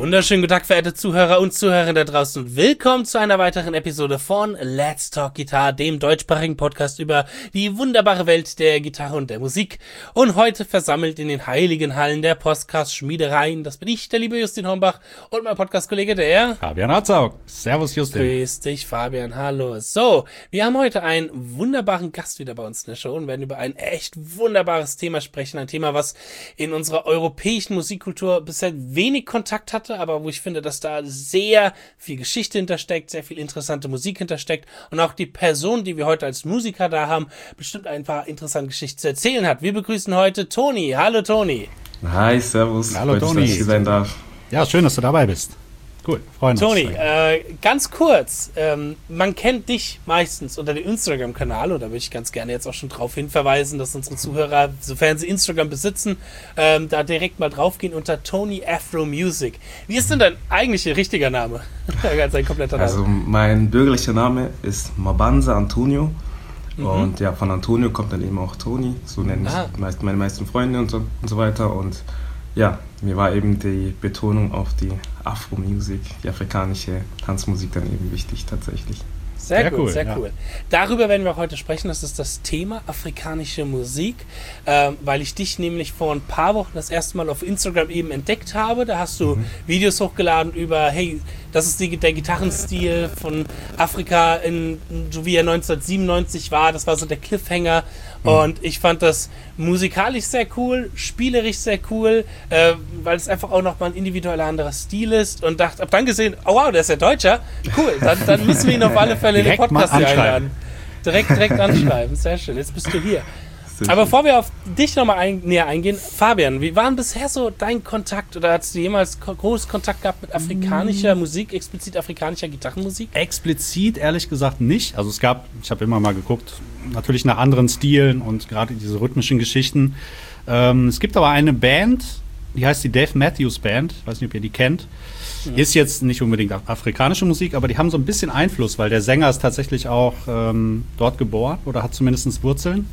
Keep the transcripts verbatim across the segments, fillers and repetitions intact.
Wunderschönen guten Tag, verehrte Zuhörer und Zuhörer da draußen und willkommen zu einer weiteren Episode von Let's Talk Guitar, dem deutschsprachigen Podcast über die wunderbare Welt der Gitarre und der Musik. Und heute versammelt in den heiligen Hallen der Podcast-Schmiedereien, das bin ich, der liebe Justin Hombach und mein Podcast-Kollege, der Fabian Hatzau. Servus, Justin. Grüß dich, Fabian, hallo. So, wir haben heute einen wunderbaren Gast wieder bei uns in der Show und werden über ein echt wunderbares Thema sprechen. Ein Thema, was in unserer europäischen Musikkultur bisher wenig Kontakt hatte, aber wo ich finde, dass da sehr viel Geschichte hintersteckt, sehr viel interessante Musik hintersteckt und auch die Person, die wir heute als Musiker da haben, bestimmt ein paar interessante Geschichten zu erzählen hat. Wir begrüßen heute Toni. Hallo Toni. Hi, servus. Hallo Freut mich, Toni. dass ich hier sein darf. Ja, schön, dass du dabei bist. Cool, freuen uns. Toni, äh, ganz kurz, ähm, man kennt dich meistens unter dem Instagram-Kanal und da würde ich ganz gerne jetzt auch schon darauf hinverweisen, dass unsere Zuhörer, sofern sie Instagram besitzen, ähm, da direkt mal draufgehen unter Toni Afro Music. Wie ist denn dein eigentlicher richtiger Name? Ganz ein kompletter Name. Also mein bürgerlicher Name ist Mabanza Antonio Mhm. und ja, von Antonio kommt dann eben auch Toni, so nennen mich Ah. meist, meine meisten Freunde und so, und so weiter und ja, mir war eben die Betonung auf die Afro-Music, die afrikanische Tanzmusik dann eben wichtig tatsächlich. Sehr, Sehr gut, cool, sehr ja. cool. Darüber werden wir auch heute sprechen. Das ist das Thema afrikanische Musik, ähm, weil ich dich nämlich vor ein paar Wochen das erste Mal auf Instagram eben entdeckt habe. Da hast du mhm. Videos hochgeladen über, hey, das ist die, der Gitarrenstil von Afrika, in, so wie er neunzehnhundertsiebenundneunzig war. Das war so der Cliffhanger. Mhm. Und ich fand das musikalisch sehr cool, spielerisch sehr cool, äh, weil es einfach auch nochmal ein individueller anderer Stil ist. Und dachte, hab dann gesehen, oh wow, der ist ja Deutscher. Cool, dann, dann müssen wir ihn auf alle Fälle in den Podcast hier einladen. Direkt, direkt anschreiben. Sehr schön, jetzt bist du hier. Aber bevor wir auf dich nochmal ein, näher eingehen, Fabian, wie war denn bisher so dein Kontakt oder hast du jemals ko- groß Kontakt gehabt mit afrikanischer mm. Musik, explizit afrikanischer Gitarrenmusik? Explizit ehrlich gesagt nicht. Also es gab, ich habe immer mal geguckt, natürlich nach anderen Stilen und gerade diese rhythmischen Geschichten. Ähm, es gibt aber eine Band, die heißt die Dave Matthews Band, ich weiß nicht, ob ihr die kennt. Mhm. Ist jetzt nicht unbedingt afrikanische Musik, aber die haben so ein bisschen Einfluss, weil der Sänger ist tatsächlich auch ähm, dort geboren oder hat zumindest Wurzeln.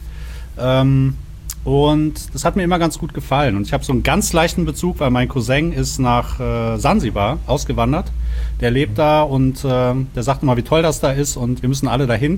Ähm, und das hat mir immer ganz gut gefallen. Und ich habe so einen ganz leichten Bezug, weil mein Cousin ist nach äh, Sansibar ausgewandert. Der lebt da und äh, der sagt immer, wie toll das da ist und wir müssen alle dahin.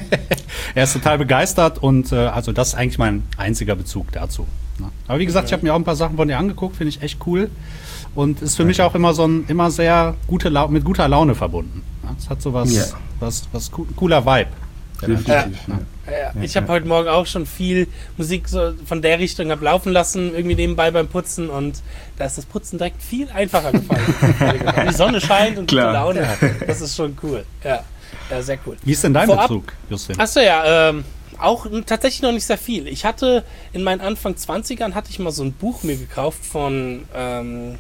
Er ist total begeistert und äh, also das ist eigentlich mein einziger Bezug dazu. Ne? Aber wie gesagt, ich habe mir auch ein paar Sachen von dir angeguckt, finde ich echt cool. Und ist für mich auch immer so ein immer sehr gute La- mit guter Laune verbunden. Ne? Es hat so was, Ja. was, was co- cooler Vibe. Definitiv. Ja. Ja. Ja, ich habe heute Morgen auch schon viel Musik so von der Richtung hab laufen lassen, irgendwie nebenbei beim Putzen und da ist das Putzen direkt viel einfacher gefallen. Die Sonne scheint und gute Klar. Laune. Das ist schon cool. Ja, ja, sehr cool. Wie ist denn dein Vorab- Bezug, Justin? Achso, ja, ähm, auch n- tatsächlich noch nicht sehr viel. Ich hatte in meinen Anfang zwanzigern hatte ich mal so ein Buch mir gekauft von ähm,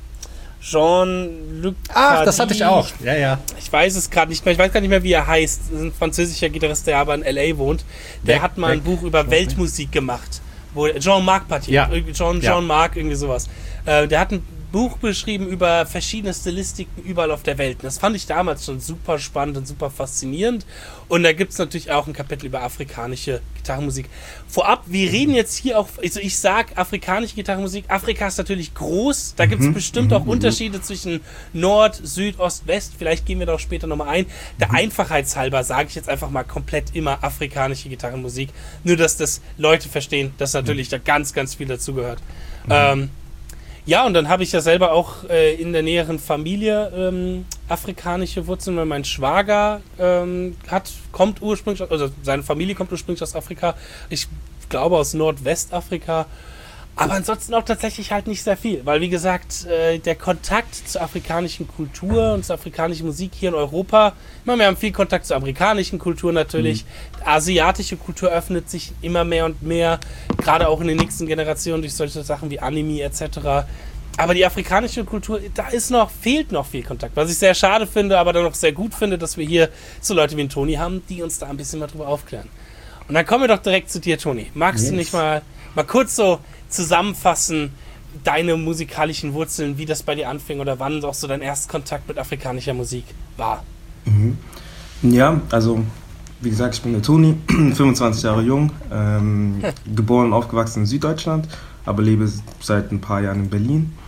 Jean-Luc Ach, das hatte ich Tardy. auch. Ja, ja. Ich weiß es gerade nicht mehr, ich weiß gar nicht mehr, wie er heißt. Das ist ein französischer Gitarrist, der aber in L A wohnt. Der Weg, hat mal ein weg. Buch über Jean- Weltmusik gemacht. Wo Jean-Marc Partier, Ja. Jean, Ja. Jean-Marc, irgendwie sowas. Äh, der hat ein Buch beschrieben über verschiedene Stilistiken überall auf der Welt. Und das fand ich damals schon super spannend und super faszinierend. Und da gibt es natürlich auch ein Kapitel über afrikanische Gitarrenmusik. Vorab, wir reden jetzt hier auch, also ich sag afrikanische Gitarrenmusik. Afrika ist natürlich groß. Da gibt es bestimmt auch Unterschiede zwischen Nord, Süd, Ost, West. Vielleicht gehen wir da auch später nochmal ein. Der Einfachheitshalber sage ich jetzt einfach mal komplett immer afrikanische Gitarrenmusik. Nur, dass das Leute verstehen, dass natürlich da ganz, ganz viel dazugehört. Mhm. Ähm, Ja, und dann habe ich ja selber auch äh, in der näheren Familie ähm, afrikanische Wurzeln, weil mein Schwager ähm, hat, kommt ursprünglich, also seine Familie kommt ursprünglich aus Afrika. Ich glaube aus Nordwestafrika. Aber ansonsten auch tatsächlich halt nicht sehr viel, weil wie gesagt, äh, der Kontakt zur afrikanischen Kultur und zur afrikanischen Musik hier in Europa, ich meine, wir haben viel Kontakt zur amerikanischen Kultur natürlich, mhm. asiatische Kultur öffnet sich immer mehr und mehr, gerade auch in den nächsten Generationen durch solche Sachen wie Anime et cetera. Aber die afrikanische Kultur, da ist noch, fehlt noch viel Kontakt, was ich sehr schade finde, aber dann noch sehr gut finde, dass wir hier so Leute wie ein Toni haben, die uns da ein bisschen mal drüber aufklären. Und dann kommen wir doch direkt zu dir, Toni. Magst yes. du nicht mal, mal kurz so zusammenfassen, deine musikalischen Wurzeln, wie das bei dir anfing oder wann auch so dein Erstkontakt mit afrikanischer Musik war? Mhm. Ja, also wie gesagt, ich bin der Toni, fünfundzwanzig Jahre jung, ähm, hm. geboren und aufgewachsen in Süddeutschland, aber lebe seit ein paar Jahren in Berlin.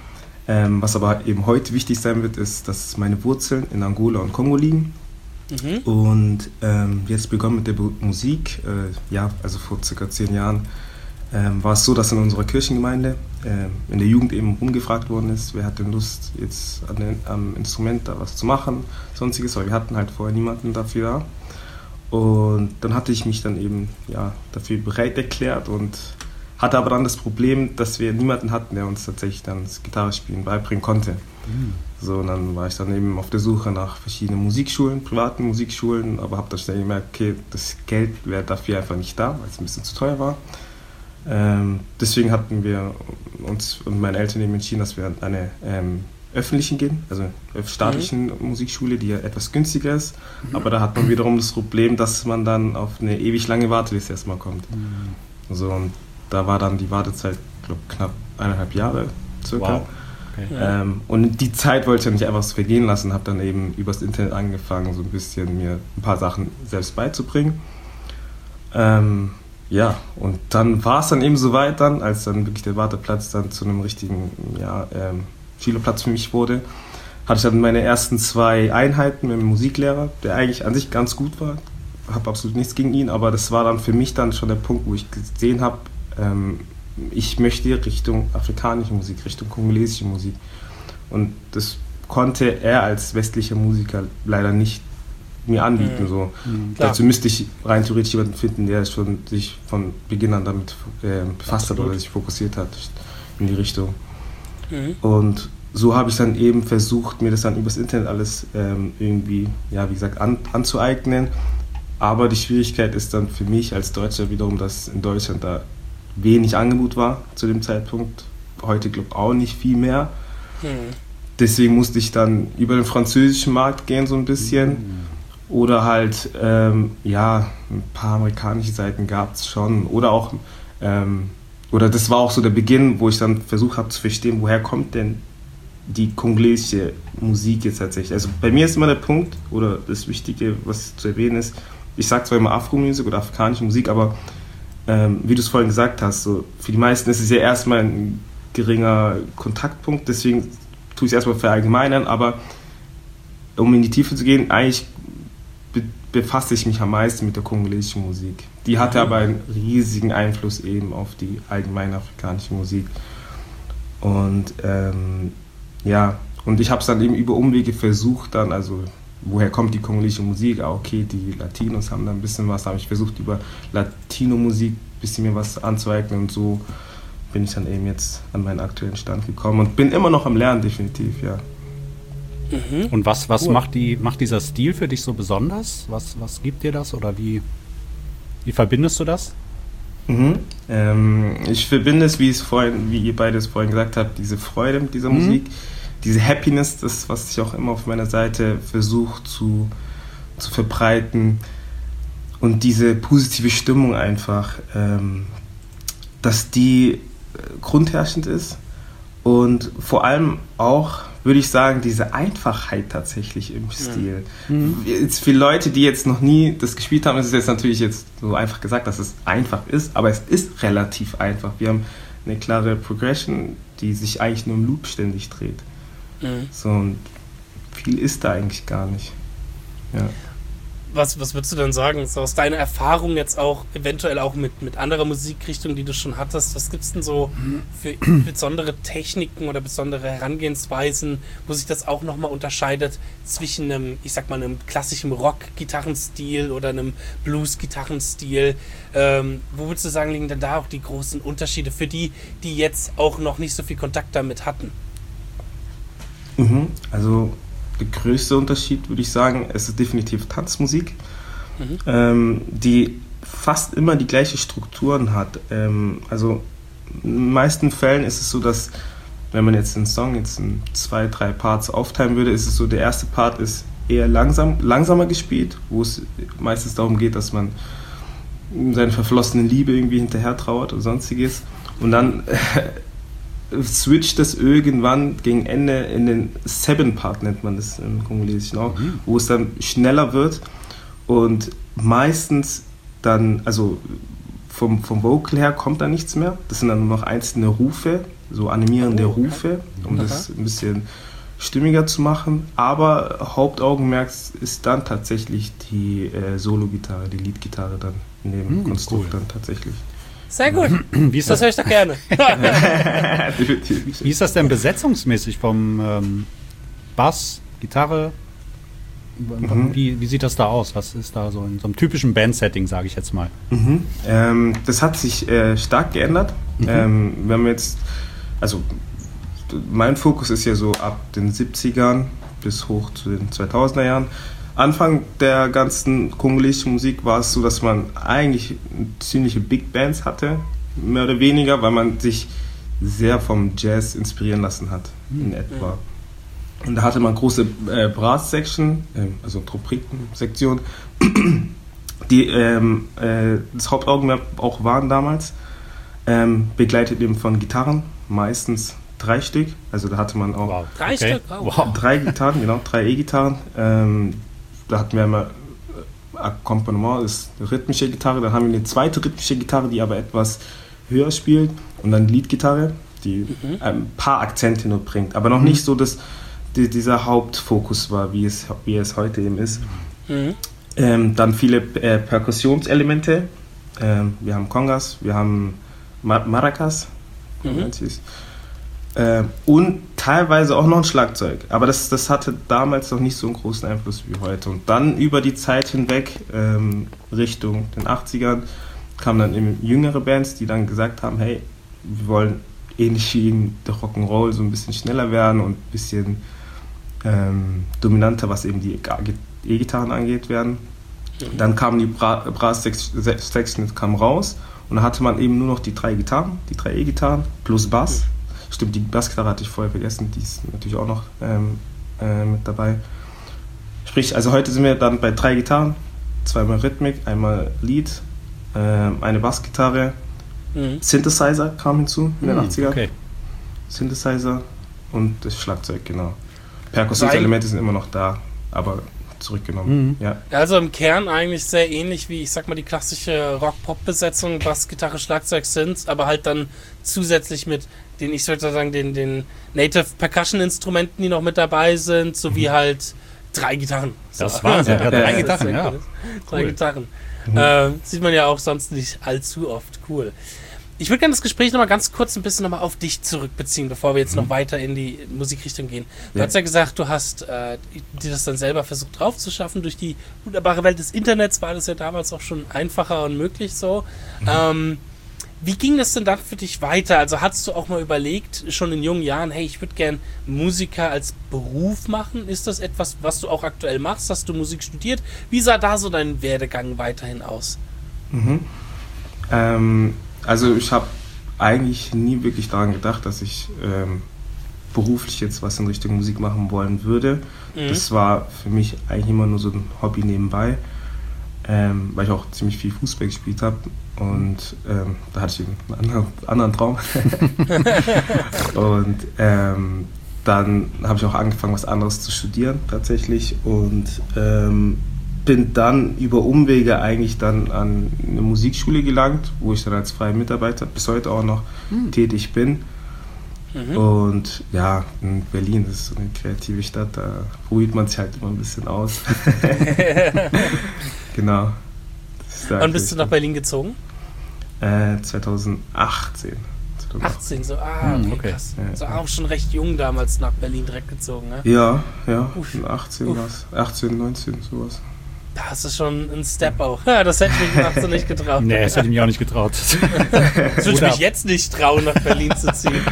Ähm, was aber eben heute wichtig sein wird, ist, dass meine Wurzeln in Angola und Kongo liegen. Mhm. Und ähm, jetzt begonnen mit der Bu- Musik, äh, ja, also vor circa zehn Jahren, ähm, war es so, dass in unserer Kirchengemeinde äh, in der Jugend eben rumgefragt worden ist, wer hat denn Lust, jetzt an den, am Instrument da was zu machen, sonstiges, weil wir hatten halt vorher niemanden dafür da. Und dann hatte ich mich dann eben ja, dafür bereit erklärt und hatte aber dann das Problem, dass wir niemanden hatten, der uns tatsächlich dann das Gitarrespielen beibringen konnte. Mhm. So, und dann war ich dann eben auf der Suche nach verschiedenen Musikschulen, privaten Musikschulen, aber habe dann schnell gemerkt, okay, das Geld wäre dafür einfach nicht da, weil es ein bisschen zu teuer war. Ähm, deswegen hatten wir uns und meine Eltern eben entschieden, dass wir an eine ähm, öffentlichen gehen, also eine staatlichen mhm. Musikschule, die ja etwas günstiger ist. Mhm. Aber da hat man wiederum das Problem, dass man dann auf eine ewig lange Warteliste erstmal kommt. Mhm. So, und da war dann die Wartezeit, glaube ich, knapp eineinhalb Jahre circa. Wow. Okay. Ähm, und die Zeit wollte ich ja nicht einfach so vergehen lassen, habe dann eben übers Internet angefangen, so ein bisschen mir ein paar Sachen selbst beizubringen. Ähm, Ja, und dann war es dann eben so weit dann, als dann wirklich der Warteplatz dann zu einem richtigen ja, ähm, Schülerplatz für mich wurde, hatte ich dann meine ersten zwei Einheiten mit dem Musiklehrer, der eigentlich an sich ganz gut war. Ich habe absolut nichts gegen ihn, aber das war dann für mich dann schon der Punkt, wo ich gesehen habe, ähm, ich möchte Richtung afrikanische Musik, Richtung kongolesische Musik. Und das konnte er als westlicher Musiker leider nicht mir anbieten. Mhm. So. Mhm, dazu müsste ich rein theoretisch jemanden finden, der schon sich von Beginn an damit äh, befasst Absolut. hat oder sich fokussiert hat in die Richtung. Mhm. Und so habe ich dann eben versucht, mir das dann übers Internet alles ähm, irgendwie, ja, wie gesagt, an, anzueignen. Aber die Schwierigkeit ist dann für mich als Deutscher wiederum, dass in Deutschland da wenig Angebot war zu dem Zeitpunkt. Heute, glaube ich, auch nicht viel mehr. Mhm. Deswegen musste ich dann über den französischen Markt gehen so ein bisschen. Mhm. Oder halt, ähm, ja, ein paar amerikanische Seiten gab es schon. Oder auch, ähm, oder das war auch so der Beginn, wo ich dann versucht habe zu verstehen, woher kommt denn die kongolesische Musik jetzt tatsächlich. Also bei mir ist immer der Punkt, oder das Wichtige, was zu erwähnen ist, ich sage zwar immer Afro-Musik oder afrikanische Musik, aber ähm, wie du es vorhin gesagt hast, so, für die meisten ist es ja erstmal ein geringer Kontaktpunkt, deswegen tue ich es erstmal verallgemeinern, aber um in die Tiefe zu gehen, eigentlich befasse ich mich am meisten mit der kongolesischen Musik. Die hatte aber einen riesigen Einfluss eben auf die allgemeine afrikanische Musik. Und ähm, ja, und ich habe es dann eben über Umwege versucht dann, also woher kommt die kongolesische Musik? Ah, okay, die Latinos haben da ein bisschen was, habe ich versucht über Latino-Musik ein bisschen mir was anzueignen und so bin ich dann eben jetzt an meinen aktuellen Stand gekommen und bin immer noch am Lernen, definitiv, ja. Mhm. Und was, was cool. macht, die, macht dieser Stil für dich so besonders? Was, was gibt dir das oder wie, wie verbindest du das? Mhm. Ähm, ich verbinde es, wie, es vorhin, wie ihr beide es vorhin gesagt habt, diese Freude mit dieser mhm. Musik, diese Happiness, das, was ich auch immer auf meiner Seite versuche zu, zu verbreiten und diese positive Stimmung einfach, ähm, dass die grundherrschend ist und vor allem auch, würde ich sagen, diese Einfachheit tatsächlich im Stil. Mhm. Jetzt für Leute, die jetzt noch nie das gespielt haben, ist es jetzt natürlich jetzt so einfach gesagt, dass es einfach ist, aber es ist relativ einfach. Wir haben eine klare Progression, die sich eigentlich nur im Loop ständig dreht. Mhm. So, und viel ist da eigentlich gar nicht. Ja. Was, was würdest du denn sagen, so aus deiner Erfahrung jetzt auch, eventuell auch mit, mit anderer Musikrichtung, die du schon hattest, was gibt es denn so für besondere Techniken oder besondere Herangehensweisen, wo sich das auch nochmal unterscheidet zwischen einem, ich sag mal, einem klassischen Rock-Gitarrenstil oder einem Blues-Gitarrenstil? Ähm, wo würdest du sagen, liegen denn da auch die großen Unterschiede für die, die jetzt auch noch nicht so viel Kontakt damit hatten? Mhm, also der größte Unterschied, würde ich sagen, es ist definitiv Tanzmusik, mhm. ähm, die fast immer die gleichen Strukturen hat. Ähm, also in den meisten Fällen ist es so, dass wenn man jetzt einen Song jetzt in zwei, drei Parts aufteilen würde, ist es so, der erste Part ist eher langsam, langsamer gespielt, wo es meistens darum geht, dass man seine verflossene Liebe irgendwie hinterher trauert oder sonstiges. Und dann switcht das irgendwann gegen Ende in den Seven-Part, nennt man das im Kongolesischen auch, mhm. wo es dann schneller wird und meistens dann, also vom, vom Vocal her kommt da nichts mehr, das sind dann nur noch einzelne Rufe so animierende Oh, okay. Rufe, um das ein bisschen stimmiger zu machen. Aber Hauptaugenmerk ist dann tatsächlich die äh, Solo-Gitarre, die Lead-Gitarre dann in dem Hm, Konstrukt cool. dann tatsächlich. Sehr gut. Wie ist Das das, höre ich doch gerne. Definitiv. wie ist das denn besetzungsmäßig vom ähm, Bass, Gitarre? Mhm. Wie, wie sieht das da aus? Was ist da so in so einem typischen Band-Setting, sage ich jetzt mal? Mhm. Ähm, das hat sich äh, stark geändert. Mhm. Ähm, wenn wir jetzt, also mein Fokus ist ja so ab den siebzigern bis hoch zu den zweitausender Jahren. Anfang der ganzen kongolesischen Musik war es so, dass man eigentlich ziemliche Big Bands hatte, mehr oder weniger, weil man sich sehr vom Jazz inspirieren lassen hat, in etwa. Und da hatte man große äh, Brass-Section, äh, also Trompeten-Sektion, die ähm, äh, das Hauptaugenmerk auch waren damals, ähm, begleitet eben von Gitarren, meistens drei Stück, also da hatte man auch Wow. Drei Okay. Stück, wow. Wow. drei Gitarren, genau, drei E-Gitarren. Ähm, da hatten wir immer äh, Akkompagnement, das ist eine rhythmische Gitarre. Dann haben wir eine zweite rhythmische Gitarre, die aber etwas höher spielt. Und dann Leadgitarre, die Mhm. ein paar Akzente nur bringt. Aber noch nicht so, dass die, dieser Hauptfokus war, wie es, wie es heute eben ist. Mhm. Ähm, dann viele äh, Perkussionselemente. Ähm, wir haben Congas, wir haben Ma- Maracas. Mhm. nennt sie's. Äh, und teilweise auch noch ein Schlagzeug. Aber das, das hatte damals noch nicht so einen großen Einfluss wie heute. Und dann über die Zeit hinweg, ähm, Richtung den achtzigern, kamen dann eben jüngere Bands, die dann gesagt haben, hey, wir wollen ähnlich wie in der Rock'n'Roll so ein bisschen schneller werden und ein bisschen ähm, dominanter, was eben die E-Gitarren angeht, werden. Mhm. Dann kamen die Bra- Brass-Section kam raus und dann hatte man eben nur noch die drei Gitarren, die drei E-Gitarren plus Bass. Stimmt, die Bassgitarre hatte ich vorher vergessen, die ist natürlich auch noch ähm, äh, mit dabei. Sprich, also heute sind wir dann bei drei Gitarren, zweimal Rhythmik, einmal Lead, ähm, eine Bassgitarre, Mhm. Synthesizer kam hinzu in den Hm, achtzigern. okay. Synthesizer und das Schlagzeug, genau. Perkussionselemente sind immer noch da, aber zurückgenommen. Mhm. Ja. Also im Kern eigentlich sehr ähnlich wie, ich sag mal, die klassische Rock-Pop-Besetzung, Bass, Gitarre, Schlagzeug sind, aber halt dann zusätzlich mit den, ich würde sagen, den, den Native Percussion-Instrumenten, die noch mit dabei sind, sowie halt drei Gitarren. Das ist Wahnsinn. Ja, drei Ja, Gitarren, sehr ja. cool. Drei Cool. Gitarren. Ähm, sieht man ja auch sonst nicht allzu oft. Cool. Ich würde gerne das Gespräch nochmal ganz kurz ein bisschen nochmal auf dich zurückbeziehen, bevor wir jetzt noch weiter in die Musikrichtung gehen. Du Ja. hast ja gesagt, du hast äh, dir das dann selber versucht drauf zu schaffen. Durch die wunderbare Welt des Internets war das ja damals auch schon einfacher und möglich so. Ähm, wie ging das denn dann für dich weiter? Also hattest du auch mal überlegt, schon in jungen Jahren, hey, ich würde gern Musiker als Beruf machen? Ist das etwas, was du auch aktuell machst? Hast du Musik studiert? Wie sah da so dein Werdegang weiterhin aus? Mhm. Ähm, also ich habe eigentlich nie wirklich daran gedacht, dass ich ähm, beruflich jetzt was in Richtung Musik machen wollen würde. Mhm. Das war für mich eigentlich immer nur so ein Hobby nebenbei, ähm, weil ich auch ziemlich viel Fußball gespielt habe und ähm, da hatte ich einen anderen, anderen Traum. Und ähm, dann habe ich auch angefangen, was anderes zu studieren tatsächlich und ähm, bin dann über Umwege eigentlich dann an eine Musikschule gelangt, wo ich dann als freier Mitarbeiter bis heute auch noch Hm. tätig bin. Mhm. Und ja, in Berlin, das ist so eine kreative Stadt, da ruht man sich halt immer ein bisschen aus. Genau. Das ist da Wann bist du nach eigentlich- Berlin gezogen? Äh, zweitausendachtzehn. zweitausendachtzehn. achtzehn, so, ah, Hm, okay, okay. krass. Ja. Also auch schon recht jung damals nach Berlin direkt gezogen, ne? Ja, ja, Uff. achtzehn Uff. war es. achtzehn, neunzehn, sowas. Das ist schon ein Step auch. Ja, das hätte ich mich mit achtzehn nicht getraut. Nee, das hätte ich mich auch nicht getraut. Das würde ich Hut ab. mich jetzt nicht trauen, nach Berlin zu ziehen.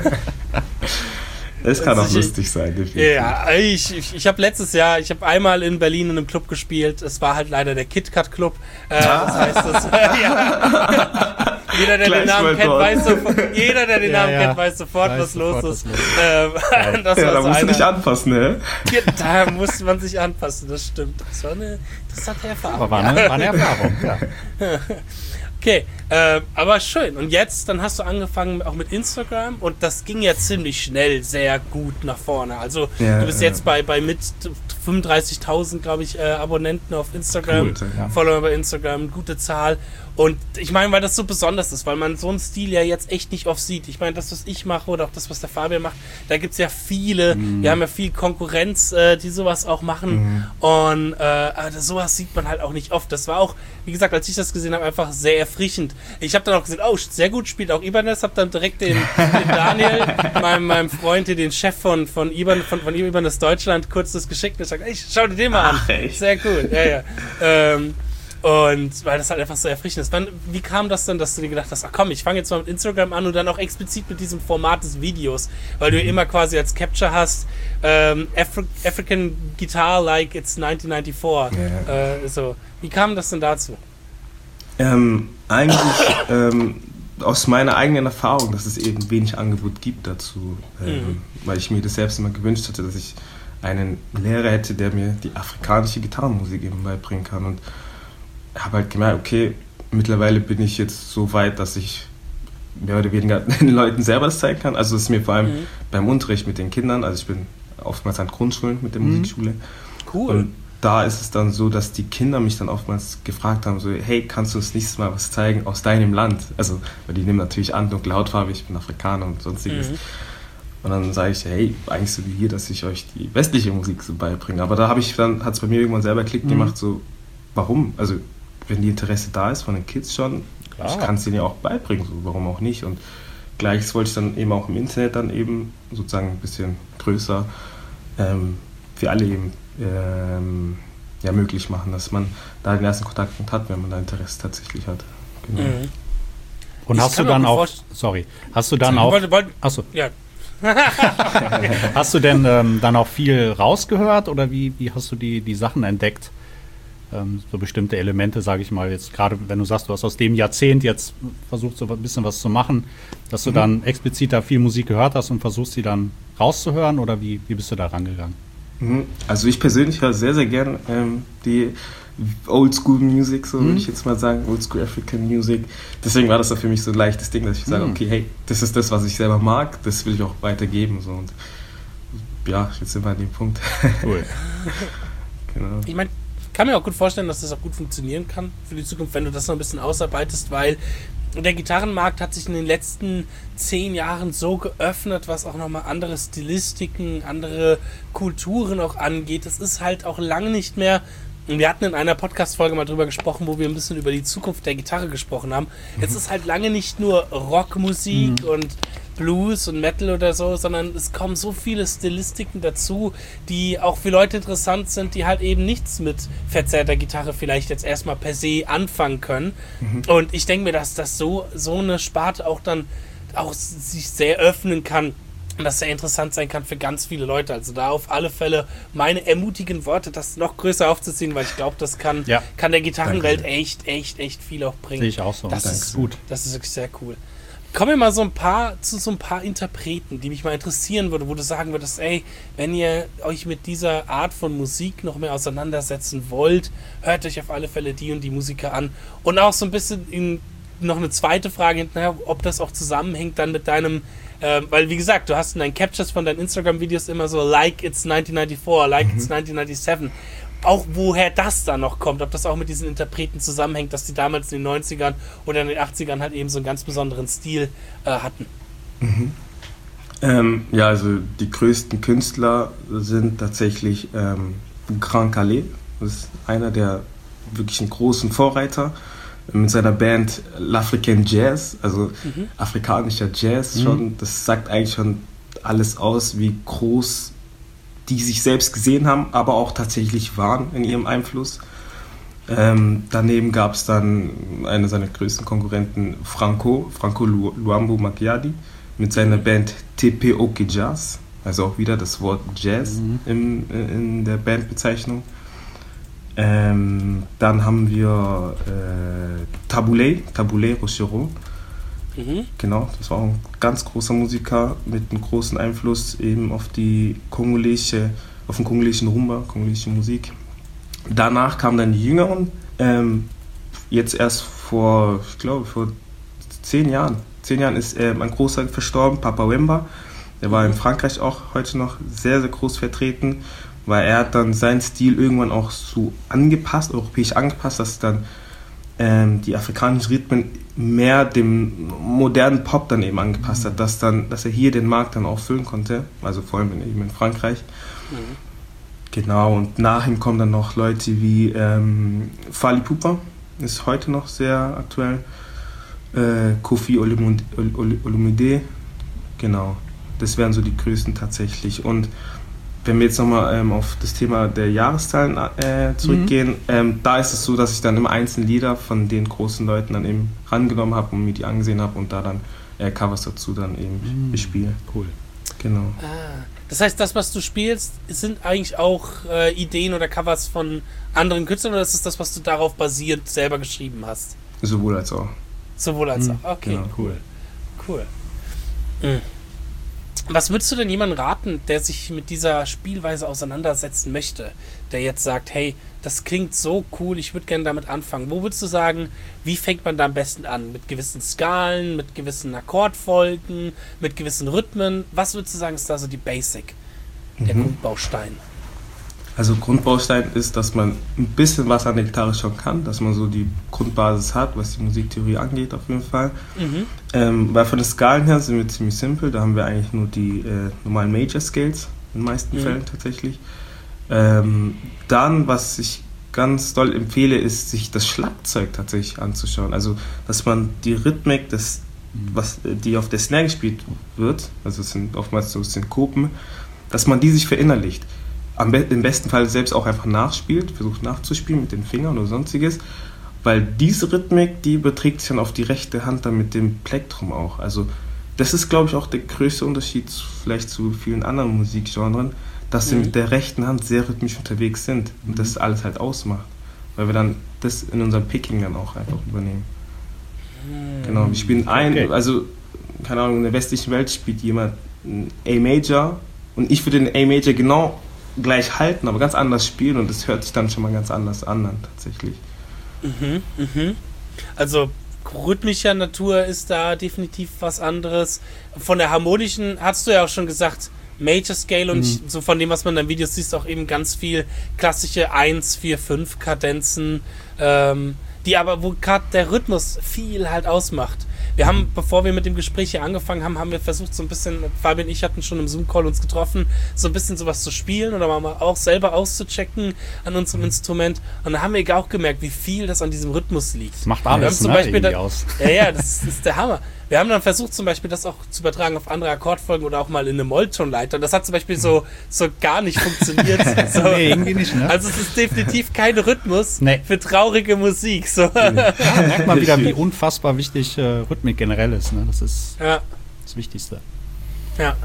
Es kann Das auch ist- lustig sein, definitiv. Ja, ich, ich, ich habe letztes Jahr, ich habe einmal in Berlin in einem Club gespielt. Es war halt leider der KitKat Club. Äh, das heißt, das, ja. Jeder, der Gleich den Namen mal kennt, dort. weiß sofort, jeder, der den Ja, Namen ja. kennt, weiß sofort, Weiß was sofort, los was ist. los ist. Ähm, das Ja, war da so musst du einer. dich anpassen, ne? Ja, da musste man sich anpassen, das stimmt. Das war eine interessante Erfahrung. Aber war eine, war eine Erfahrung, ja. Okay, äh, aber schön. Und jetzt, dann hast du angefangen auch mit Instagram und das ging ja ziemlich schnell sehr gut nach vorne. Also Ja, du bist ja. jetzt bei, bei mit fünfunddreißigtausend, glaube ich, äh, Abonnenten auf Instagram, Cool, ja. Follower bei Instagram, gute Zahl. Und ich meine, weil das so besonders ist, weil man so einen Stil ja jetzt echt nicht oft sieht. Ich meine, das, was ich mache oder auch das, was der Fabian macht, da gibt es ja viele, mhm. wir haben ja viel Konkurrenz, äh, die sowas auch machen. Mhm. Und äh, also sowas sieht man halt auch nicht oft. Das war auch, wie gesagt, als ich das gesehen habe, einfach sehr erfrischend. Ich habe dann auch gesehen, oh, sehr gut, spielt auch Ibanez, habe dann direkt den, den Daniel, meinem, meinem Freund, den Chef von, von Ibanez, von, von Ibanez Deutschland, kurz das geschickt und gesagt, ey, schau dir den mal an. Ach, echt? Sehr cool, ja, ja. Ähm, und weil das halt einfach so erfrischend ist. Wann, wie kam das denn, dass du dir gedacht hast, ach komm, ich fange jetzt mal mit Instagram an und dann auch explizit mit diesem Format des Videos, weil du ja immer quasi als Capture hast, ähm, Afri- African Guitar like it's neunzehnhundertneunundneunzig. Yeah. Äh, so. Wie kam das denn dazu? Ähm, eigentlich ähm, aus meiner eigenen Erfahrung, dass es eben wenig Angebot gibt dazu, ähm, mhm. weil ich mir das selbst immer gewünscht hatte, dass ich einen Lehrer hätte, der mir die afrikanische Gitarrenmusik eben beibringen kann. Und habe halt gemerkt, okay, mittlerweile bin ich jetzt so weit, dass ich mehr oder weniger den Leuten selber das zeigen kann. Also es ist mir vor allem mhm. beim Unterricht mit den Kindern, also ich bin oftmals an Grundschulen mit der mhm. Musikschule. Cool. Und da ist es dann so, dass die Kinder mich dann oftmals gefragt haben, so, hey, kannst du uns nächstes Mal was zeigen aus deinem Land? Also, weil die nehmen natürlich an, dunkle Hautfarbe, ich bin Afrikaner und sonstiges. Mhm. Und dann sage ich, hey, eigentlich so wie hier, dass ich euch die westliche Musik so beibringe. Aber da habe ich dann, hat es bei mir irgendwann selber Klick mhm. gemacht, so, warum? Also, wenn die Interesse da ist von den Kids schon, Klar. ich kann es denen ja auch beibringen, so, warum auch nicht. Und gleiches wollte ich dann eben auch im Internet dann eben sozusagen ein bisschen größer ähm, für alle eben ähm, ja, möglich machen, dass man da den ersten Kontakt hat, wenn man da Interesse tatsächlich hat. Genau. Mhm. Und ich hast du dann auch, sorry, hast du dann auch, wollte, wollte, achso. Ja. Hast du denn ähm, dann auch viel rausgehört oder wie, wie hast du die, die Sachen entdeckt? Ähm, so bestimmte Elemente, sage ich mal, jetzt gerade wenn du sagst, du hast aus dem Jahrzehnt jetzt versucht, so ein bisschen was zu machen, dass du mhm. dann explizit da viel Musik gehört hast und versuchst, sie dann rauszuhören oder wie, wie bist du da rangegangen? Mhm. Also ich persönlich höre sehr, sehr gern ähm, die Oldschool Music, so mhm. würde ich jetzt mal sagen, Oldschool African Music. Deswegen war das auch für mich so ein leichtes Ding, dass ich sage, mhm. okay, hey, das ist das, was ich selber mag, das will ich auch weitergeben. So. Und ja, jetzt sind wir an dem Punkt. Cool. Genau. Ich meine, ich kann mir auch gut vorstellen, dass das auch gut funktionieren kann für die Zukunft, wenn du das noch ein bisschen ausarbeitest, weil der Gitarrenmarkt hat sich in den letzten zehn Jahren so geöffnet, was auch nochmal andere Stilistiken, andere Kulturen auch angeht. Es ist halt auch lange nicht mehr, wir hatten in einer Podcast-Folge mal drüber gesprochen, wo wir ein bisschen über die Zukunft der Gitarre gesprochen haben. Mhm. Es ist halt lange nicht nur Rockmusik mhm. und Blues und Metal oder so, sondern es kommen so viele Stilistiken dazu, die auch für Leute interessant sind, die halt eben nichts mit verzerrter Gitarre vielleicht jetzt erstmal per se anfangen können. Mhm. Und ich denke mir, dass das so, so eine Sparte auch dann auch sich sehr öffnen kann und das sehr interessant sein kann für ganz viele Leute. Also da auf alle Fälle meine ermutigen Worte, das noch größer aufzuziehen, weil ich glaube, das kann, ja. kann der Gitarrenwelt echt, echt, echt viel auch bringen. Sehe ich auch so. Das Danke. ist gut. Das ist wirklich sehr cool. Kommen wir mal so ein paar zu so ein paar Interpreten, die mich mal interessieren würde, wo du sagen würdest, ey, wenn ihr euch mit dieser Art von Musik noch mehr auseinandersetzen wollt, hört euch auf alle Fälle die und die Musiker an. Und auch so ein bisschen in, noch eine zweite Frage hinterher, ob das auch zusammenhängt dann mit deinem, äh, weil wie gesagt, du hast in deinen Captures von deinen Instagram-Videos immer so like it's neunzehnhundertneunundneunzig, like mhm. it's neunzehnhundertsiebenundneunzig. Auch woher das dann noch kommt, ob das auch mit diesen Interpreten zusammenhängt, dass die damals in den neunzigern oder in den achtzigern halt eben so einen ganz besonderen Stil äh, hatten. Mhm. Ähm, ja, also die größten Künstler sind tatsächlich ähm, Grand Calais, das ist einer der wirklichen großen Vorreiter mit seiner Band L'African Jazz, also mhm. afrikanischer Jazz mhm. schon, das sagt eigentlich schon alles aus, wie groß die sich selbst gesehen haben, aber auch tatsächlich waren in ihrem Einfluss. Ähm, daneben gab es dann einen seiner größten Konkurrenten, Franco, Franco Lu- Luambo Macchiadi, mit seiner Band T P O K Jazz, also auch wieder das Wort Jazz mhm. im, in der Bandbezeichnung. Ähm, dann haben wir äh, Taboulé, Taboulé Rochereau. Mhm. Genau, das war auch ein ganz großer Musiker mit einem großen Einfluss eben auf die kongolesische, auf den kongolesischen Rumba, kongolesische Musik. Danach kamen dann die Jüngeren, ähm, jetzt erst vor, ich glaube, vor zehn Jahren. Zehn Jahren ist ähm, ein großer verstorben, Papa Wemba. Der war in Frankreich auch heute noch sehr, sehr groß vertreten, weil er hat dann seinen Stil irgendwann auch so angepasst, europäisch angepasst, dass dann ähm, die afrikanischen Rhythmen mehr dem modernen Pop dann eben angepasst hat, dass, dann, dass er hier den Markt dann auch füllen konnte, also vor allem in, eben in Frankreich. Mhm. Genau, und nach ihm kommen dann noch Leute wie ähm, Fally Ipupa, ist heute noch sehr aktuell, äh, Koffi Olomide, genau, das wären so die größten tatsächlich. Und wenn wir jetzt nochmal ähm, auf das Thema der Jahreszahlen äh, zurückgehen, mhm. ähm, da ist es so, dass ich dann immer einzelne Lieder von den großen Leuten dann eben rangenommen habe und mir die angesehen habe und da dann äh, Covers dazu dann eben mhm. bespiele. Cool. Genau. Ah, das heißt, das, was du spielst, sind eigentlich auch äh, Ideen oder Covers von anderen Künstlern oder ist es das, was du darauf basierend selber geschrieben hast? Sowohl als auch. Sowohl als mhm. auch, okay. Genau. Cool. Cool. Mhm. Was würdest du denn jemandem raten, der sich mit dieser Spielweise auseinandersetzen möchte, der jetzt sagt, hey, das klingt so cool, ich würde gerne damit anfangen. Wo würdest du sagen, wie fängt man da am besten an? Mit gewissen Skalen, mit gewissen Akkordfolgen, mit gewissen Rhythmen? Was würdest du sagen, ist da so die Basic, der mhm. Grundbaustein? Also Grundbaustein ist, dass man ein bisschen was an der Gitarre schon kann, dass man so die Grundbasis hat, was die Musiktheorie angeht auf jeden Fall. Mhm. Ähm, weil von den Skalen her sind wir ziemlich simpel, da haben wir eigentlich nur die äh, normalen Major Scales in den meisten mhm. Fällen tatsächlich. Ähm, dann, was ich ganz doll empfehle, ist, sich das Schlagzeug tatsächlich anzuschauen. Also, dass man die Rhythmik, das, was, die auf der Snare gespielt wird, also es sind oftmals so Synkopen, dass man die sich verinnerlicht. Am be- im besten Fall selbst auch einfach nachspielt, versucht nachzuspielen mit den Fingern oder sonstiges, weil diese Rhythmik, die überträgt sich dann auf die rechte Hand dann mit dem Plektrum auch. Also das ist, glaube ich, auch der größte Unterschied vielleicht zu vielen anderen Musikgenren, dass mhm. wir mit der rechten Hand sehr rhythmisch unterwegs sind und mhm. das alles halt ausmacht, weil wir dann das in unserem Picking dann auch einfach übernehmen. Mhm. Genau, wir spielen ein, okay. also keine Ahnung, in der westlichen Welt spielt jemand ein A-Major und ich würde den A-Major genau gleich halten, aber ganz anders spielen und das hört sich dann schon mal ganz anders an dann tatsächlich. Mhm, mhm. Also rhythmischer Natur ist da definitiv was anderes. Von der harmonischen hast du ja auch schon gesagt, Major Scale und mhm. ich, so von dem, was man in den Videos siehst, auch eben ganz viel klassische eins, vier, fünf Kadenzen, ähm, die aber, wo gerade der Rhythmus viel halt ausmacht. Wir haben, bevor wir mit dem Gespräch hier angefangen haben, haben wir versucht, so ein bisschen, Fabian und ich hatten schon im Zoom-Call uns getroffen, so ein bisschen sowas zu spielen oder mal auch selber auszuchecken an unserem Instrument. Und da haben wir auch gemerkt, wie viel das an diesem Rhythmus liegt. Das macht alles, zum ne, Beispiel irgendwie da, aus. Ja, ja, das, das ist der Hammer. Wir haben dann versucht, zum Beispiel das auch zu übertragen auf andere Akkordfolgen oder auch mal in eine Molltonleiter. Und das hat zum Beispiel so, so gar nicht funktioniert. So. Nee, irgendwie nicht, ne? Also es ist definitiv kein Rhythmus nee. für traurige Musik. So. Ja, merkt man wieder, wie unfassbar wichtig äh, Rhythmik generell ist. Ne? Das ist ja. das Wichtigste. Ja.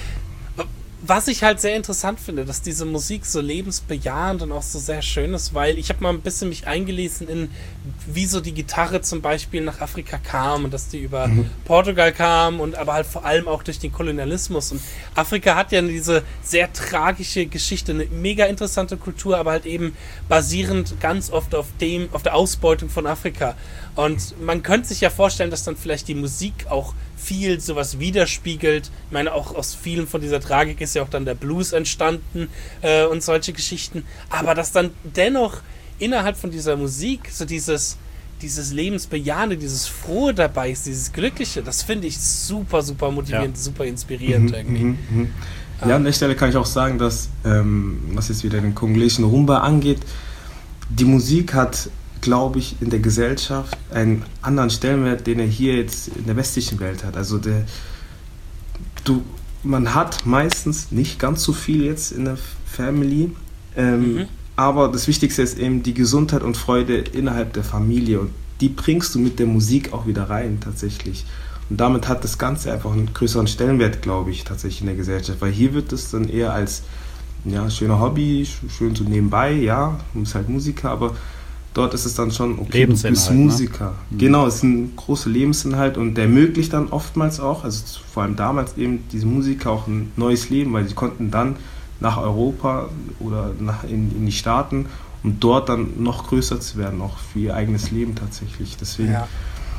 Was ich halt sehr interessant finde, dass diese Musik so lebensbejahend und auch so sehr schön ist, weil ich habe mal ein bisschen mich eingelesen in, wie so die Gitarre zum Beispiel nach Afrika kam und dass die über mhm. Portugal kam und aber halt vor allem auch durch den Kolonialismus. Und Afrika hat ja diese sehr tragische Geschichte, eine mega interessante Kultur, aber halt eben basierend ganz oft auf dem, auf der Ausbeutung von Afrika. Und man könnte sich ja vorstellen, dass dann vielleicht die Musik auch viel sowas widerspiegelt. Ich meine, auch aus vielen von dieser Tragik ist ja auch dann der Blues entstanden äh, und solche Geschichten. Aber dass dann dennoch innerhalb von dieser Musik so dieses, dieses Lebensbejahende, dieses Frohe dabei ist, dieses Glückliche, das finde ich super, super motivierend, ja. super inspirierend mhm, irgendwie. Mhm, mhm. Ja, an der Stelle kann ich auch sagen, dass, ähm, was jetzt wieder den kongolesischen Rumba angeht, die Musik hat, glaube ich, in der Gesellschaft einen anderen Stellenwert, den er hier jetzt in der westlichen Welt hat. Also der, du, man hat meistens nicht ganz so viel jetzt in der Family, ähm, mhm. aber das Wichtigste ist eben die Gesundheit und Freude innerhalb der Familie und die bringst du mit der Musik auch wieder rein tatsächlich. Und damit hat das Ganze einfach einen größeren Stellenwert, glaube ich, tatsächlich in der Gesellschaft, weil hier wird es dann eher als ja, schöner Hobby, schön so nebenbei, ja, du bist halt Musiker, aber dort ist es dann schon, okay, du bist Musiker. Ne? Genau, es ist ein großer Lebensinhalt und der ermöglicht dann oftmals auch, also vor allem damals eben, diese Musiker auch ein neues Leben, weil sie konnten dann nach Europa oder nach in, in die Staaten, um dort dann noch größer zu werden, auch für ihr eigenes Leben tatsächlich. Deswegen, ja,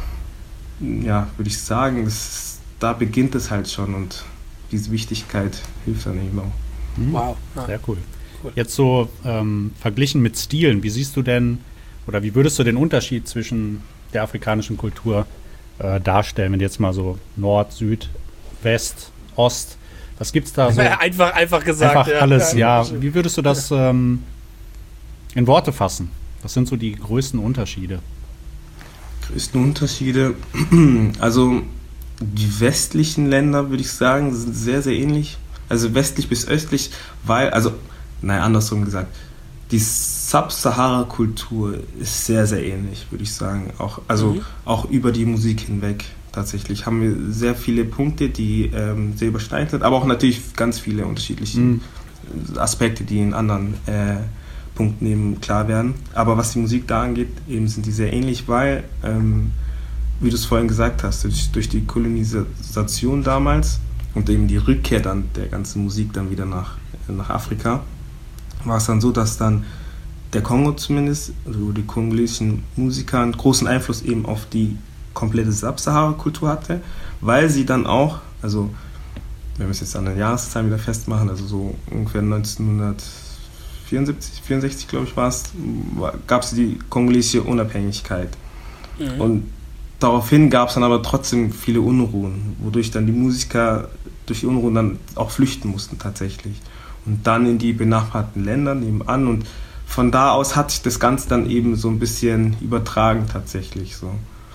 ja würde ich sagen, das, da beginnt es halt schon und diese Wichtigkeit hilft dann eben auch. Mhm. Wow. Ja. Sehr cool. cool. Jetzt so ähm, verglichen mit Stilen, wie siehst du denn oder wie würdest du den Unterschied zwischen der afrikanischen Kultur äh, darstellen, wenn du jetzt mal so Nord, Süd, West, Ost, was gibt's da so? Einfach, einfach gesagt. Einfach ja. alles, ja. Wie würdest du das ähm, in Worte fassen? Was sind so die größten Unterschiede? Größten Unterschiede, also die westlichen Länder, würde ich sagen, sind sehr, sehr ähnlich. Also westlich bis östlich, weil, also, naja, andersrum gesagt, die Sub-Sahara-Kultur ist sehr, sehr ähnlich, würde ich sagen. Auch, also mhm. auch über die Musik hinweg tatsächlich haben wir sehr viele Punkte, die ähm, sehr überschneidend sind, aber auch natürlich ganz viele unterschiedliche mhm. Aspekte, die in anderen äh, Punkten eben klar werden. Aber was die Musik da angeht, eben sind die sehr ähnlich, weil, ähm, wie du es vorhin gesagt hast, durch, durch die Kolonisation damals und eben die Rückkehr dann der ganzen Musik dann wieder nach, nach Afrika, war es dann so, dass dann der Kongo zumindest, also die kongolesischen Musiker, einen großen Einfluss eben auf die komplette Sub-Sahara-Kultur hatte, weil sie dann auch, also wenn wir es jetzt an den Jahreszahlen wieder festmachen, also so ungefähr neunzehnhundertvierundsiebzig, vierundsechzig glaube ich war es, gab es die kongolesische Unabhängigkeit. Mhm. Und daraufhin gab es dann aber trotzdem viele Unruhen, wodurch dann die Musiker durch die Unruhen dann auch flüchten mussten tatsächlich. Und dann in die benachbarten Länder nebenan. Und von da aus hat sich das Ganze dann eben so ein bisschen übertragen tatsächlich so.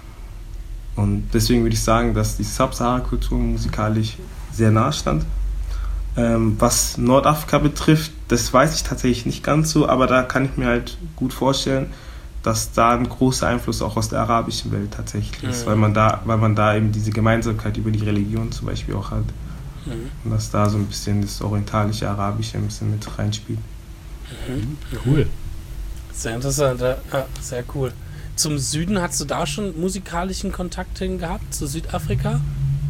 Und deswegen würde ich sagen, dass die Sub-Sahara-Kultur musikalisch sehr nah stand. Ähm, was Nordafrika betrifft, das weiß ich tatsächlich nicht ganz so, aber da kann ich mir halt gut vorstellen, dass da ein großer Einfluss auch aus der arabischen Welt tatsächlich ist, mhm. weil man da, weil man da eben diese Gemeinsamkeit über die Religion zum Beispiel auch hat. Mhm. Und dass da so ein bisschen das orientalische, arabische ein bisschen mit reinspielt. Mhm. Cool. Sehr interessant, ja, sehr cool. Zum Süden, hast du da schon musikalischen Kontakt hin gehabt, zu Südafrika?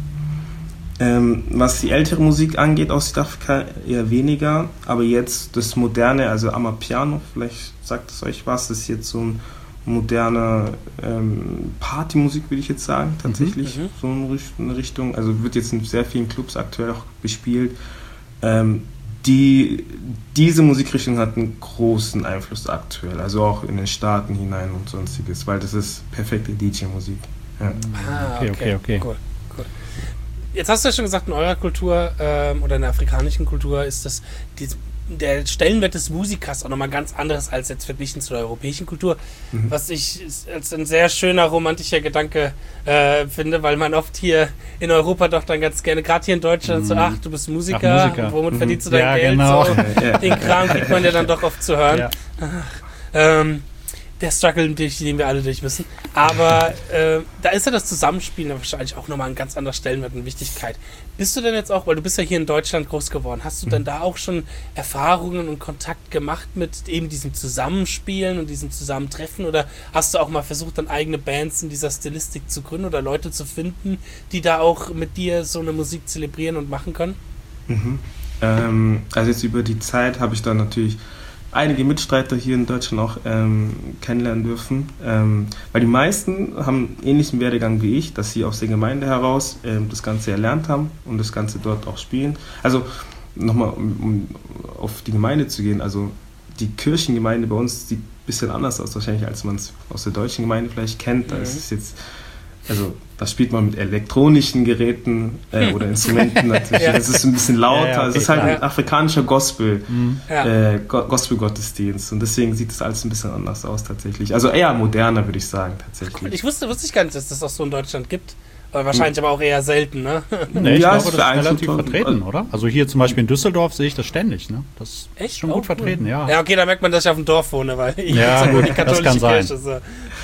Ähm, was die ältere Musik angeht aus Südafrika eher weniger, aber jetzt das Moderne, also Amapiano, vielleicht sagt es euch was, das ist jetzt so ein moderne ähm, Partymusik, würde ich jetzt sagen, tatsächlich, mhm. so eine Richtung, also wird jetzt in sehr vielen Clubs aktuell auch gespielt. Ähm, die, diese Musikrichtung hat einen großen Einfluss aktuell, also auch in den Staaten hinein und sonstiges, weil das ist perfekte D J-Musik. Ja. Ah, okay, okay, okay. Cool, cool. Jetzt hast du ja schon gesagt, in eurer Kultur ähm, oder in der afrikanischen Kultur ist das die, der Stellenwert des Musikers auch nochmal ganz anderes als jetzt verglichen zu der europäischen Kultur, mhm. was ich als ein sehr schöner romantischer Gedanke äh, finde, weil man oft hier in Europa doch dann ganz gerne, gerade hier in Deutschland, mhm. so, ach, du bist Musiker, ach, Musiker. Womit mhm. verdienst du dein ja, Geld? Genau. So, den Kram kriegt man ja dann doch oft zu hören. Ja. Ach, ähm, der Struggle, durch den wir alle durch müssen. Aber äh, da ist ja das Zusammenspielen wahrscheinlich auch nochmal ein ganz anderer Stellenwert und Wichtigkeit. Bist du denn jetzt auch, weil du bist ja hier in Deutschland groß geworden, hast du denn da auch schon Erfahrungen und Kontakt gemacht mit eben diesem Zusammenspielen und diesem Zusammentreffen? Oder hast du auch mal versucht, dann eigene Bands in dieser Stilistik zu gründen oder Leute zu finden, die da auch mit dir so eine Musik zelebrieren und machen können? Mhm. Ähm, also jetzt über die Zeit habe ich dann natürlich einige Mitstreiter hier in Deutschland auch ähm, kennenlernen dürfen, ähm, weil die meisten haben einen ähnlichen Werdegang wie ich, dass sie aus der Gemeinde heraus ähm, das Ganze erlernt haben und das Ganze dort auch spielen. Also nochmal, um, um auf die Gemeinde zu gehen, also die Kirchengemeinde bei uns sieht ein bisschen anders aus wahrscheinlich, als man es aus der deutschen Gemeinde vielleicht kennt. Da ist es jetzt, also da spielt man mit elektronischen Geräten äh, oder Instrumenten natürlich. Ja. Das ist ein bisschen lauter. Ja, ja, okay, es ist halt ein afrikanischer Gospel, mhm. äh, Go- Gospel-Gottesdienst. Und deswegen sieht das alles ein bisschen anders aus tatsächlich. Also eher moderner, würde ich sagen, tatsächlich. Cool. Ich wusste, wusste ich gar nicht, dass das auch so in Deutschland gibt. Aber wahrscheinlich mhm. aber auch eher selten, ne? Nee, ich ja, glaube, das ist relativ vertreten, oder? Also hier zum Beispiel in Düsseldorf sehe ich das ständig, ne? Das ist echt schon oh, gut vertreten, cool. ja. Ja, okay, da merkt man, dass ich auf dem Dorf wohne, weil ich ja, ja nur die katholische das kann Kirche. Sein. So.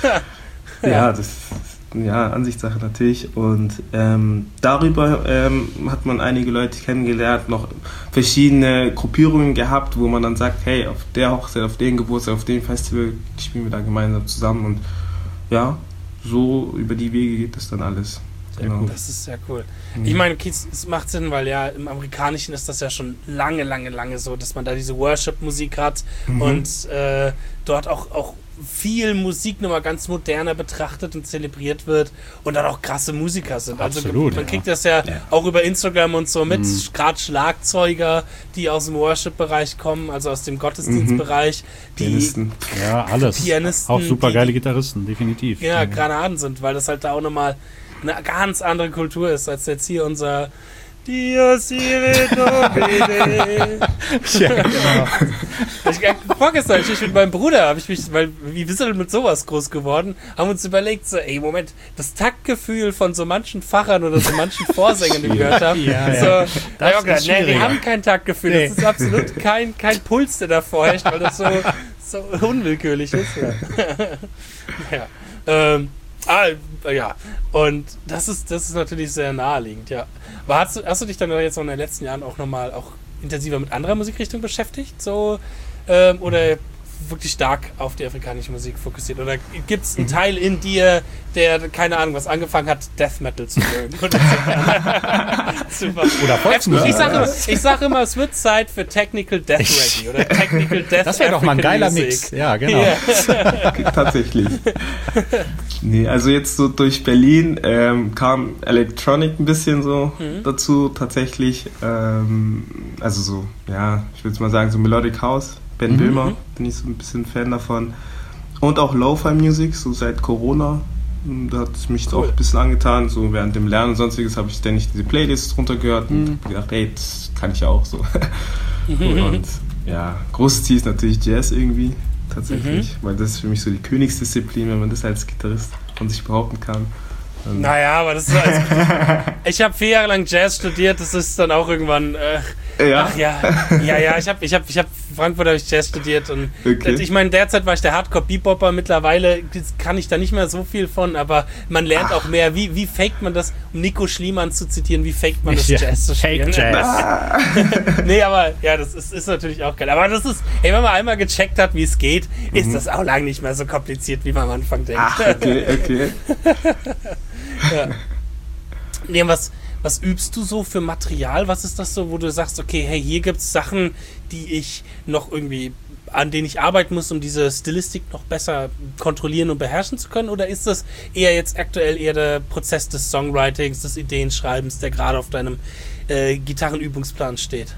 ja. ja, das ja, Ansichtssache natürlich. Und ähm, darüber ähm, hat man einige Leute kennengelernt, noch verschiedene Gruppierungen gehabt, wo man dann sagt, hey, auf der Hochzeit, auf den Geburtstag, auf dem Festival spielen wir da gemeinsam zusammen. Und ja, so über die Wege geht das dann alles. Sehr genau. Cool. Das ist sehr cool. Mhm. Ich meine, okay, es macht Sinn, weil ja im Amerikanischen ist das ja schon lange, lange, lange so, dass man da diese Worship-Musik hat mhm. und äh, dort auch, auch viel Musik nochmal ganz moderner betrachtet und zelebriert wird und dann auch krasse Musiker sind. Absolut, also man ja. kriegt das ja, ja auch über Instagram und so mit, mhm. gerade Schlagzeuger, die aus dem Worship-Bereich kommen, also aus dem Gottesdienstbereich, mhm. die Pianisten. Ja, alles. Pianisten, auch super geile Gitarristen, definitiv. Ja, mhm. Granaten sind, weil das halt da auch nochmal eine ganz andere Kultur ist, als jetzt hier unser Dios ire nobile. Ja, genau. Ich, vorgestern, ich mit meinem Bruder, habe ich mich, weil, wie bist du denn mit sowas groß geworden, haben uns überlegt, so, ey, Moment, das Taktgefühl von so manchen Pfarrern oder so manchen Vorsängern, die wir gehört haben, ja, so, ja. das okay, ist nee, die haben kein Taktgefühl, nee. Das ist absolut kein, kein Puls, der da vorherrscht, weil das so, so unwillkürlich ist. Ja. ja. Ähm, Ah, ja, und das ist, das ist natürlich sehr naheliegend, ja. Aber hast du, hast du dich dann jetzt noch in den letzten Jahren auch nochmal auch intensiver mit anderer Musikrichtung beschäftigt? So, ähm, oder wirklich stark auf die afrikanische Musik fokussiert? Oder gibt es einen Teil in dir, der, keine Ahnung, was angefangen hat, Death Metal zu mögen? Oder, so. Super. Oder Volksmusik. Ich sage immer, ich sag immer, es wird Zeit für Technical Death Reggae oder Technical Death Das wäre doch mal ein geiler Music. Mix. Ja, genau. Yeah. Tatsächlich. Nee, also jetzt so durch Berlin ähm, kam Electronic ein bisschen so mhm. dazu, tatsächlich. Ähm, also so, ja, ich würde mal sagen, so Melodic House. Ben mhm. Wilmer, bin ich so ein bisschen Fan davon. Und auch Lo-Fi Music, so seit Corona. Da hat es mich cool. auch ein bisschen angetan, so während dem Lernen und sonstiges habe ich ständig diese Playlists runtergehört und mhm. gedacht, ey, das kann ich ja auch so. Und ja, großes Ziel ist natürlich Jazz irgendwie, tatsächlich, mhm. weil das ist für mich so die Königsdisziplin, wenn man das als Gitarrist von sich behaupten kann. Und naja, aber das ist also, ich habe vier Jahre lang Jazz studiert, das ist dann auch irgendwann äh, ja. Ach ja, ja, ja, ich habe ich hab, ich hab Frankfurt habe ich Jazz studiert und okay. ich meine, derzeit war ich der Hardcore-Bebopper, mittlerweile kann ich da nicht mehr so viel von, aber man lernt ach. auch mehr, wie, wie faked man das, um Nico Schliemann zu zitieren, wie faked man das ja. Jazz zu spielen. Fake Jazz. Nee, aber ja, das ist, ist natürlich auch geil, aber das ist, ey, wenn man einmal gecheckt hat, wie es geht, mhm. ist das auch lange nicht mehr so kompliziert, wie man am Anfang denkt. Ach, okay, okay. Ja. Nee, was, was übst du so für Material? Was ist das so, wo du sagst, okay, hey, hier gibt es Sachen, die ich noch irgendwie, an denen ich arbeiten muss, um diese Stilistik noch besser kontrollieren und beherrschen zu können? Oder ist das eher jetzt aktuell eher der Prozess des Songwritings, des Ideenschreibens, der gerade auf deinem äh, Gitarrenübungsplan steht?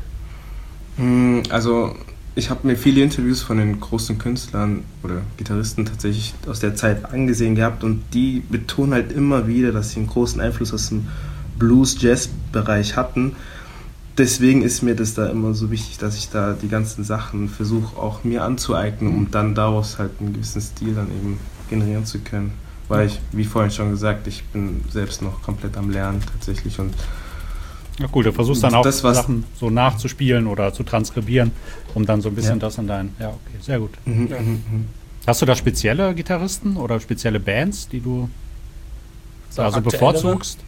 Also ich habe mir viele Interviews von den großen Künstlern oder Gitarristen tatsächlich aus der Zeit angesehen gehabt und die betonen halt immer wieder, dass sie einen großen Einfluss aus dem Blues-Jazz-Bereich hatten. Deswegen ist mir das da immer so wichtig, dass ich da die ganzen Sachen versuche auch mir anzueignen, um dann daraus halt einen gewissen Stil dann eben generieren zu können. Weil ich, wie vorhin schon gesagt, ich bin selbst noch komplett am Lernen tatsächlich und ja cool, du versuchst dann auch das, Sachen so nachzuspielen oder zu transkribieren, um dann so ein bisschen ja. das in dein... Ja, okay, sehr gut. Mhm, ja. mhm. Hast du da spezielle Gitarristen oder spezielle Bands, die du so da so bevorzugst?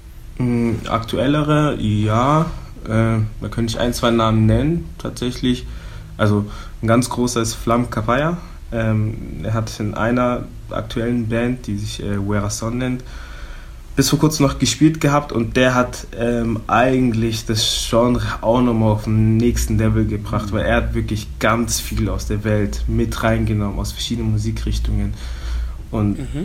Aktuellere, ja. Äh, da könnte ich ein, zwei Namen nennen, tatsächlich. Also ein ganz großer ist Flam Kapaya. Ähm, er hat in einer aktuellen Band, die sich äh, Werason nennt, bis vor kurzem noch gespielt gehabt und der hat ähm, eigentlich das Genre auch nochmal auf den nächsten Level gebracht, weil er hat wirklich ganz viel aus der Welt mit reingenommen, aus verschiedenen Musikrichtungen und mhm.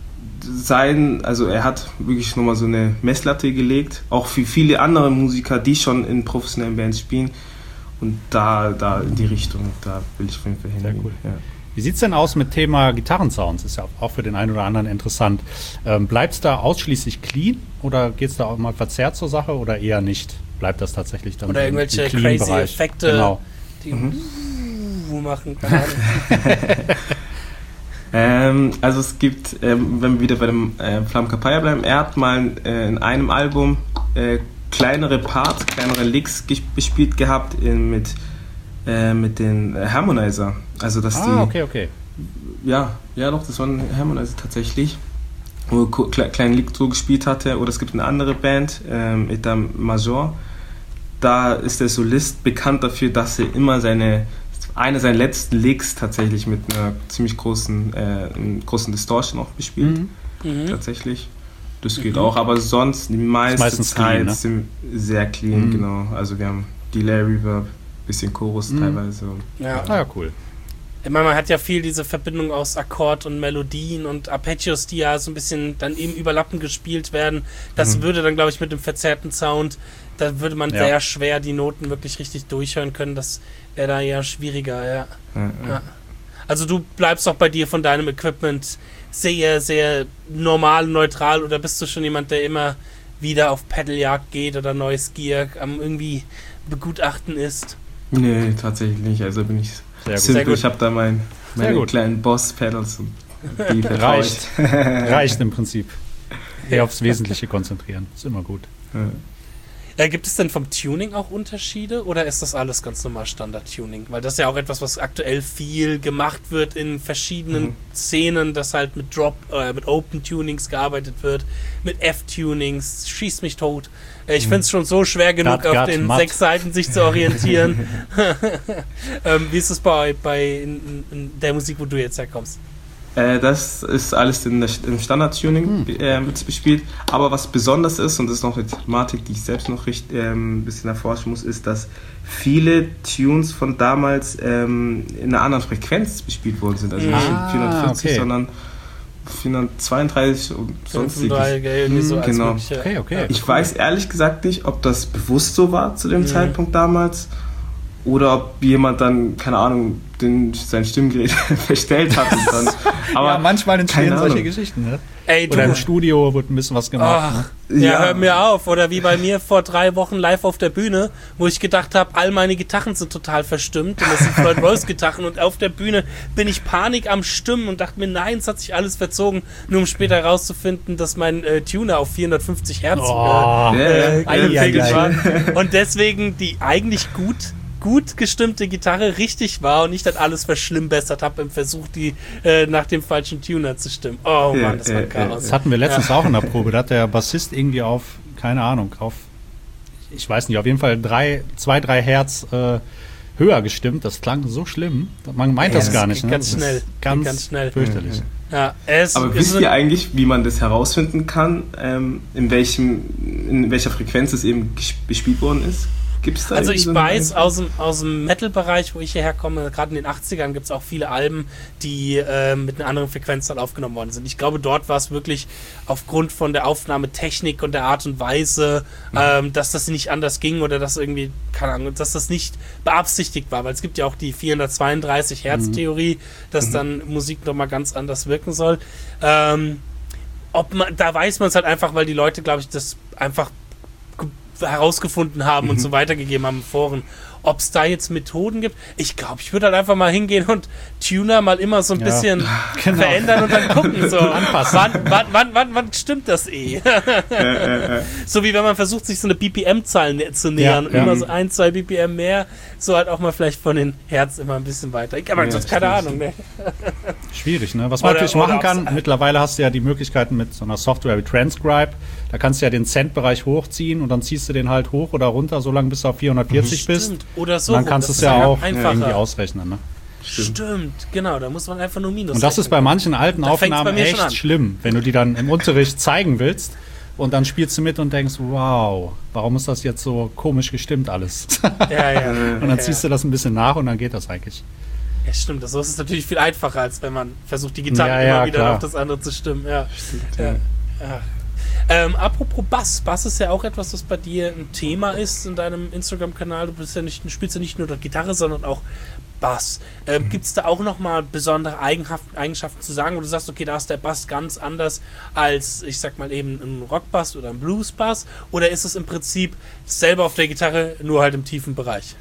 sein, also er hat wirklich nochmal so eine Messlatte gelegt, auch für viele andere Musiker, die schon in professionellen Bands spielen und da, da in die Richtung, da will ich auf jeden Fall hingehen. Sehr cool. Ja. Wie sieht es denn aus mit Thema Gitarrensounds? Ist ja auch für den einen oder anderen interessant. Ähm, bleibt es da ausschließlich clean oder geht es da auch mal verzerrt zur Sache oder eher nicht? Bleibt das tatsächlich dann oder so irgendwelche im crazy Clean-Bereich? Effekte, genau. die mhm. machen? Keine Ahnung. ähm, also es gibt, ähm, wenn wir wieder bei dem äh, Flam Kapaya bleiben, er hat mal äh, in einem Album äh, kleinere Parts, kleinere Licks gespielt gehabt in, mit Äh, mit den äh, Harmonizer. Also dass ah, die. okay, okay. Ja, ja doch, das war ein Harmonizer tatsächlich. Wo er kle- kleinen Lick so gespielt hatte. Oder es gibt eine andere Band, ähm, Etat Major. Da ist der Solist bekannt dafür, dass er immer seine eine seiner letzten Licks tatsächlich mit einer ziemlich großen, äh, großen Distortion auch bespielt. Mhm. Tatsächlich. Das geht mhm. auch, aber sonst die meiste Zeit clean, ne? Sind sehr clean, mhm. genau. Also wir haben Delay Reverb, bisschen Chorus mhm. teilweise. Ja. Ah ja, cool. Ich meine, man hat ja viel diese Verbindung aus Akkord und Melodien und Arpeggios, die ja so ein bisschen dann eben überlappend gespielt werden. Das mhm. würde dann, glaube ich, mit dem verzerrten Sound, da würde man ja. sehr schwer die Noten wirklich richtig durchhören können. Das wäre da eher schwieriger, ja. Mhm. ja. Also du bleibst auch bei dir von deinem Equipment sehr, sehr normal, neutral, oder bist du schon jemand, der immer wieder auf Pedaljagd geht oder neues Gear am irgendwie begutachten ist? Nee, tatsächlich nicht. Also bin ich sehr simpel. Gut. Ich habe da mein, meine kleinen Boss-Pedals und die reicht. Reicht im Prinzip. Eher aufs Wesentliche konzentrieren. Ist immer gut. Ja. Ja, gibt es denn vom Tuning auch Unterschiede oder ist das alles ganz normal Standard-Tuning? Weil das ist ja auch etwas, was aktuell viel gemacht wird in verschiedenen mhm. Szenen, dass halt mit Drop, äh, mit Open-Tunings gearbeitet wird, mit F-Tunings, schießt mich tot. Äh, ich mhm. finde es schon so schwer genug, gat, auf gat, den matt. sechs Seiten sich zu orientieren. ähm, wie ist es bei, bei in, in der Musik, wo du jetzt herkommst? Äh, das ist alles in der, im Standard-Tuning hm. äh, bespielt. Aber was besonders ist, und das ist noch eine Thematik, die ich selbst noch recht, ähm, ein bisschen erforschen muss, ist, dass viele Tunes von damals ähm, in einer anderen Frequenz bespielt worden sind. Also nicht ah, vierhundertvierzig, okay. sondern vierhundertzweiunddreißig und sonstiges. Hm, so genau. Okay, okay. Ich weiß ehrlich gesagt nicht, ob das bewusst so war zu dem mhm. Zeitpunkt damals. Oder ob jemand dann, keine Ahnung, den, sein Stimmgerät verstellt hat. Und dann, aber ja, manchmal entstehen solche Geschichten, ne? Ey, Oder im Studio wird ein bisschen was gemacht. Oh, ne? Ja, ja, hör mir auf. Oder wie bei mir vor drei Wochen live auf der Bühne, wo ich gedacht habe, all meine Gitarren sind total verstimmt. Und das sind Floyd Rose Gitarren. Und auf der Bühne bin ich Panik am Stimmen und dachte mir, nein, es hat sich alles verzogen. Nur um später herauszufinden, dass mein äh, Tuner auf vierhundertfünfzig Hertz oh, äh, äh, gepegelt war. Und deswegen die eigentlich gut gut gestimmte Gitarre richtig war und ich dann alles verschlimmbessert habe im Versuch, die äh, nach dem falschen Tuner zu stimmen. Oh Mann, das war ein Chaos. Das hatten wir letztens ja. auch in der Probe. Da hat der Bassist irgendwie auf, keine Ahnung, auf, ich weiß nicht, auf jeden Fall drei, zwei, drei Hertz äh, höher gestimmt. Das klang so schlimm. Man meint ja, das gar nicht. Ne? Ganz schnell. Ganz, ganz schnell. Fürchterlich. Ja, es Aber wisst ihr eigentlich, wie man das herausfinden kann, ähm, in, welchem, in welcher Frequenz es eben gespielt worden ist? Gibt's da also ich so weiß aus dem, aus dem Metal-Bereich, wo ich hierher komme, gerade in den achtzigern gibt es auch viele Alben, die äh, mit einer anderen Frequenz dann aufgenommen worden sind. Ich glaube, dort war es wirklich aufgrund von der Aufnahmetechnik und der Art und Weise, mhm. ähm, dass das nicht anders ging oder dass irgendwie, keine Ahnung, dass das nicht beabsichtigt war, weil es gibt ja auch die vierhundertzweiunddreißig Hertz Theorie, dass mhm. dann Musik nochmal ganz anders wirken soll. Ähm, ob man, da weiß man es halt einfach, weil die Leute, glaube ich, das einfach herausgefunden haben mhm. und so weitergegeben haben in Foren. Ob es da jetzt Methoden gibt? Ich glaube, ich würde halt einfach mal hingehen und Tuner mal immer so ein ja, bisschen genau. verändern und dann gucken. So, anpassen. Wann, wann, wann, wann, wann stimmt das eh? So wie wenn man versucht, sich so eine B P M-Zahl zu nähern. Ja, ja. Immer so ein, zwei B P M mehr. So halt auch mal vielleicht von den Herz immer ein bisschen weiter. Ich habe ja, sonst keine Ahnung. Ne? Schwierig, ne? Was man oder, natürlich machen kann, mittlerweile hast du ja die Möglichkeiten mit so einer Software wie Transcribe. Da kannst du ja den Cent-Bereich hochziehen und dann ziehst du den halt hoch oder runter, solange bis du auf vierhundertvierzig mhm. bist. Oder so. Und dann kannst du es ja auch irgendwie ausrechnen. Ne? Stimmt. Stimmt, genau. Da muss man einfach nur Minus Und das ist bei manchen alten da Aufnahmen echt schlimm, wenn du die dann im Unterricht zeigen willst und dann spielst du mit und denkst, wow, warum ist das jetzt so komisch gestimmt alles? Ja, ja. Und dann ziehst du das ein bisschen nach und dann geht das eigentlich. Ja, stimmt. So ist es natürlich viel einfacher, als wenn man versucht, die Gitarre ja, immer ja, wieder klar. auf das andere zu stimmen. Ja. Stimmt, ja. ja. ja. Ähm, apropos Bass. Bass ist ja auch etwas, was bei dir ein Thema ist in deinem Instagram-Kanal. Du bist ja nicht, spielst ja nicht nur Gitarre, sondern auch Bass. Ähm, mhm. Gibt es da auch nochmal besondere Eigenschaften zu sagen, wo du sagst, okay, da ist der Bass ganz anders als, ich sag mal eben, ein Rockbass oder ein Bluesbass? Oder ist es im Prinzip selber auf der Gitarre, nur halt im tiefen Bereich?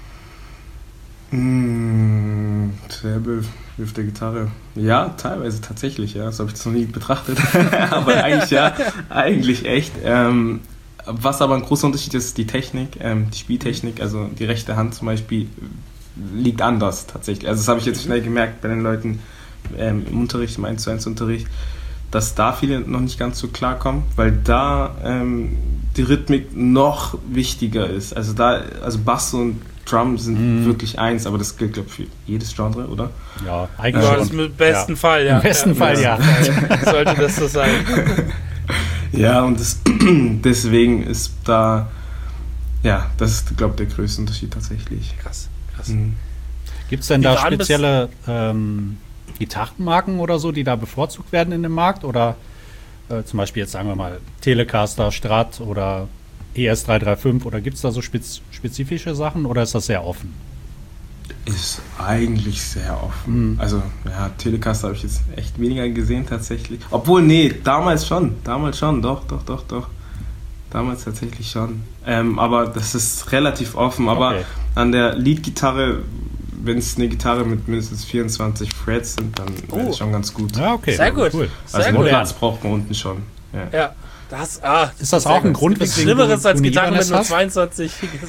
Mmh, selbe wie auf der Gitarre. Ja, teilweise tatsächlich, ja. Das habe ich jetzt noch nie betrachtet. Aber eigentlich ja, eigentlich echt. Ähm, was aber ein großer Unterschied ist, ist die Technik, ähm, die Spieltechnik, also die rechte Hand zum Beispiel liegt anders tatsächlich. Also das habe ich jetzt schnell gemerkt bei den Leuten ähm, im Unterricht, im eins zu eins Unterricht, dass da viele noch nicht ganz so klarkommen, weil da ähm, die Rhythmik noch wichtiger ist. Also da, also Bass und Drum sind mm. wirklich eins, aber das gilt, glaube ich, für jedes Genre, oder? Ja, eigentlich ja, schon. Das im besten ja. Fall, ja. Im besten ja. Fall, ja. Sollte das so sein. Ja, und das, deswegen ist da, ja, das ist, glaube ich, der größte Unterschied tatsächlich. Krass, krass. Mhm. Gibt es denn Die da waren bis- spezielle ähm, Gitarrenmarken oder so, die da bevorzugt werden in dem Markt? Oder äh, zum Beispiel jetzt sagen wir mal Telecaster, Strat oder E S drei drei fünf? Oder gibt es da so spez spezifische Sachen oder ist das sehr offen? Ist eigentlich sehr offen. Mhm. Also, ja, Telecaster habe ich jetzt echt weniger gesehen tatsächlich. Obwohl, nee, damals schon. Damals schon, doch, doch, doch, doch. Damals tatsächlich schon. Ähm, aber das ist relativ offen. Aber Okay. an der Leadgitarre, wenn es eine Gitarre mit mindestens vierundzwanzig Frets sind, dann wäre Oh. das schon ganz gut. Ja, okay. Sehr gut. Cool. Sehr Also, gut. einen Platz braucht man unten schon. Ja. Ja, das, ah, Ist das sehr auch ein gut. Grund, Nichts weswegen Schlimmeres du- als du eine Gitarren mit Ibanez nur hast? zweiundzwanzig.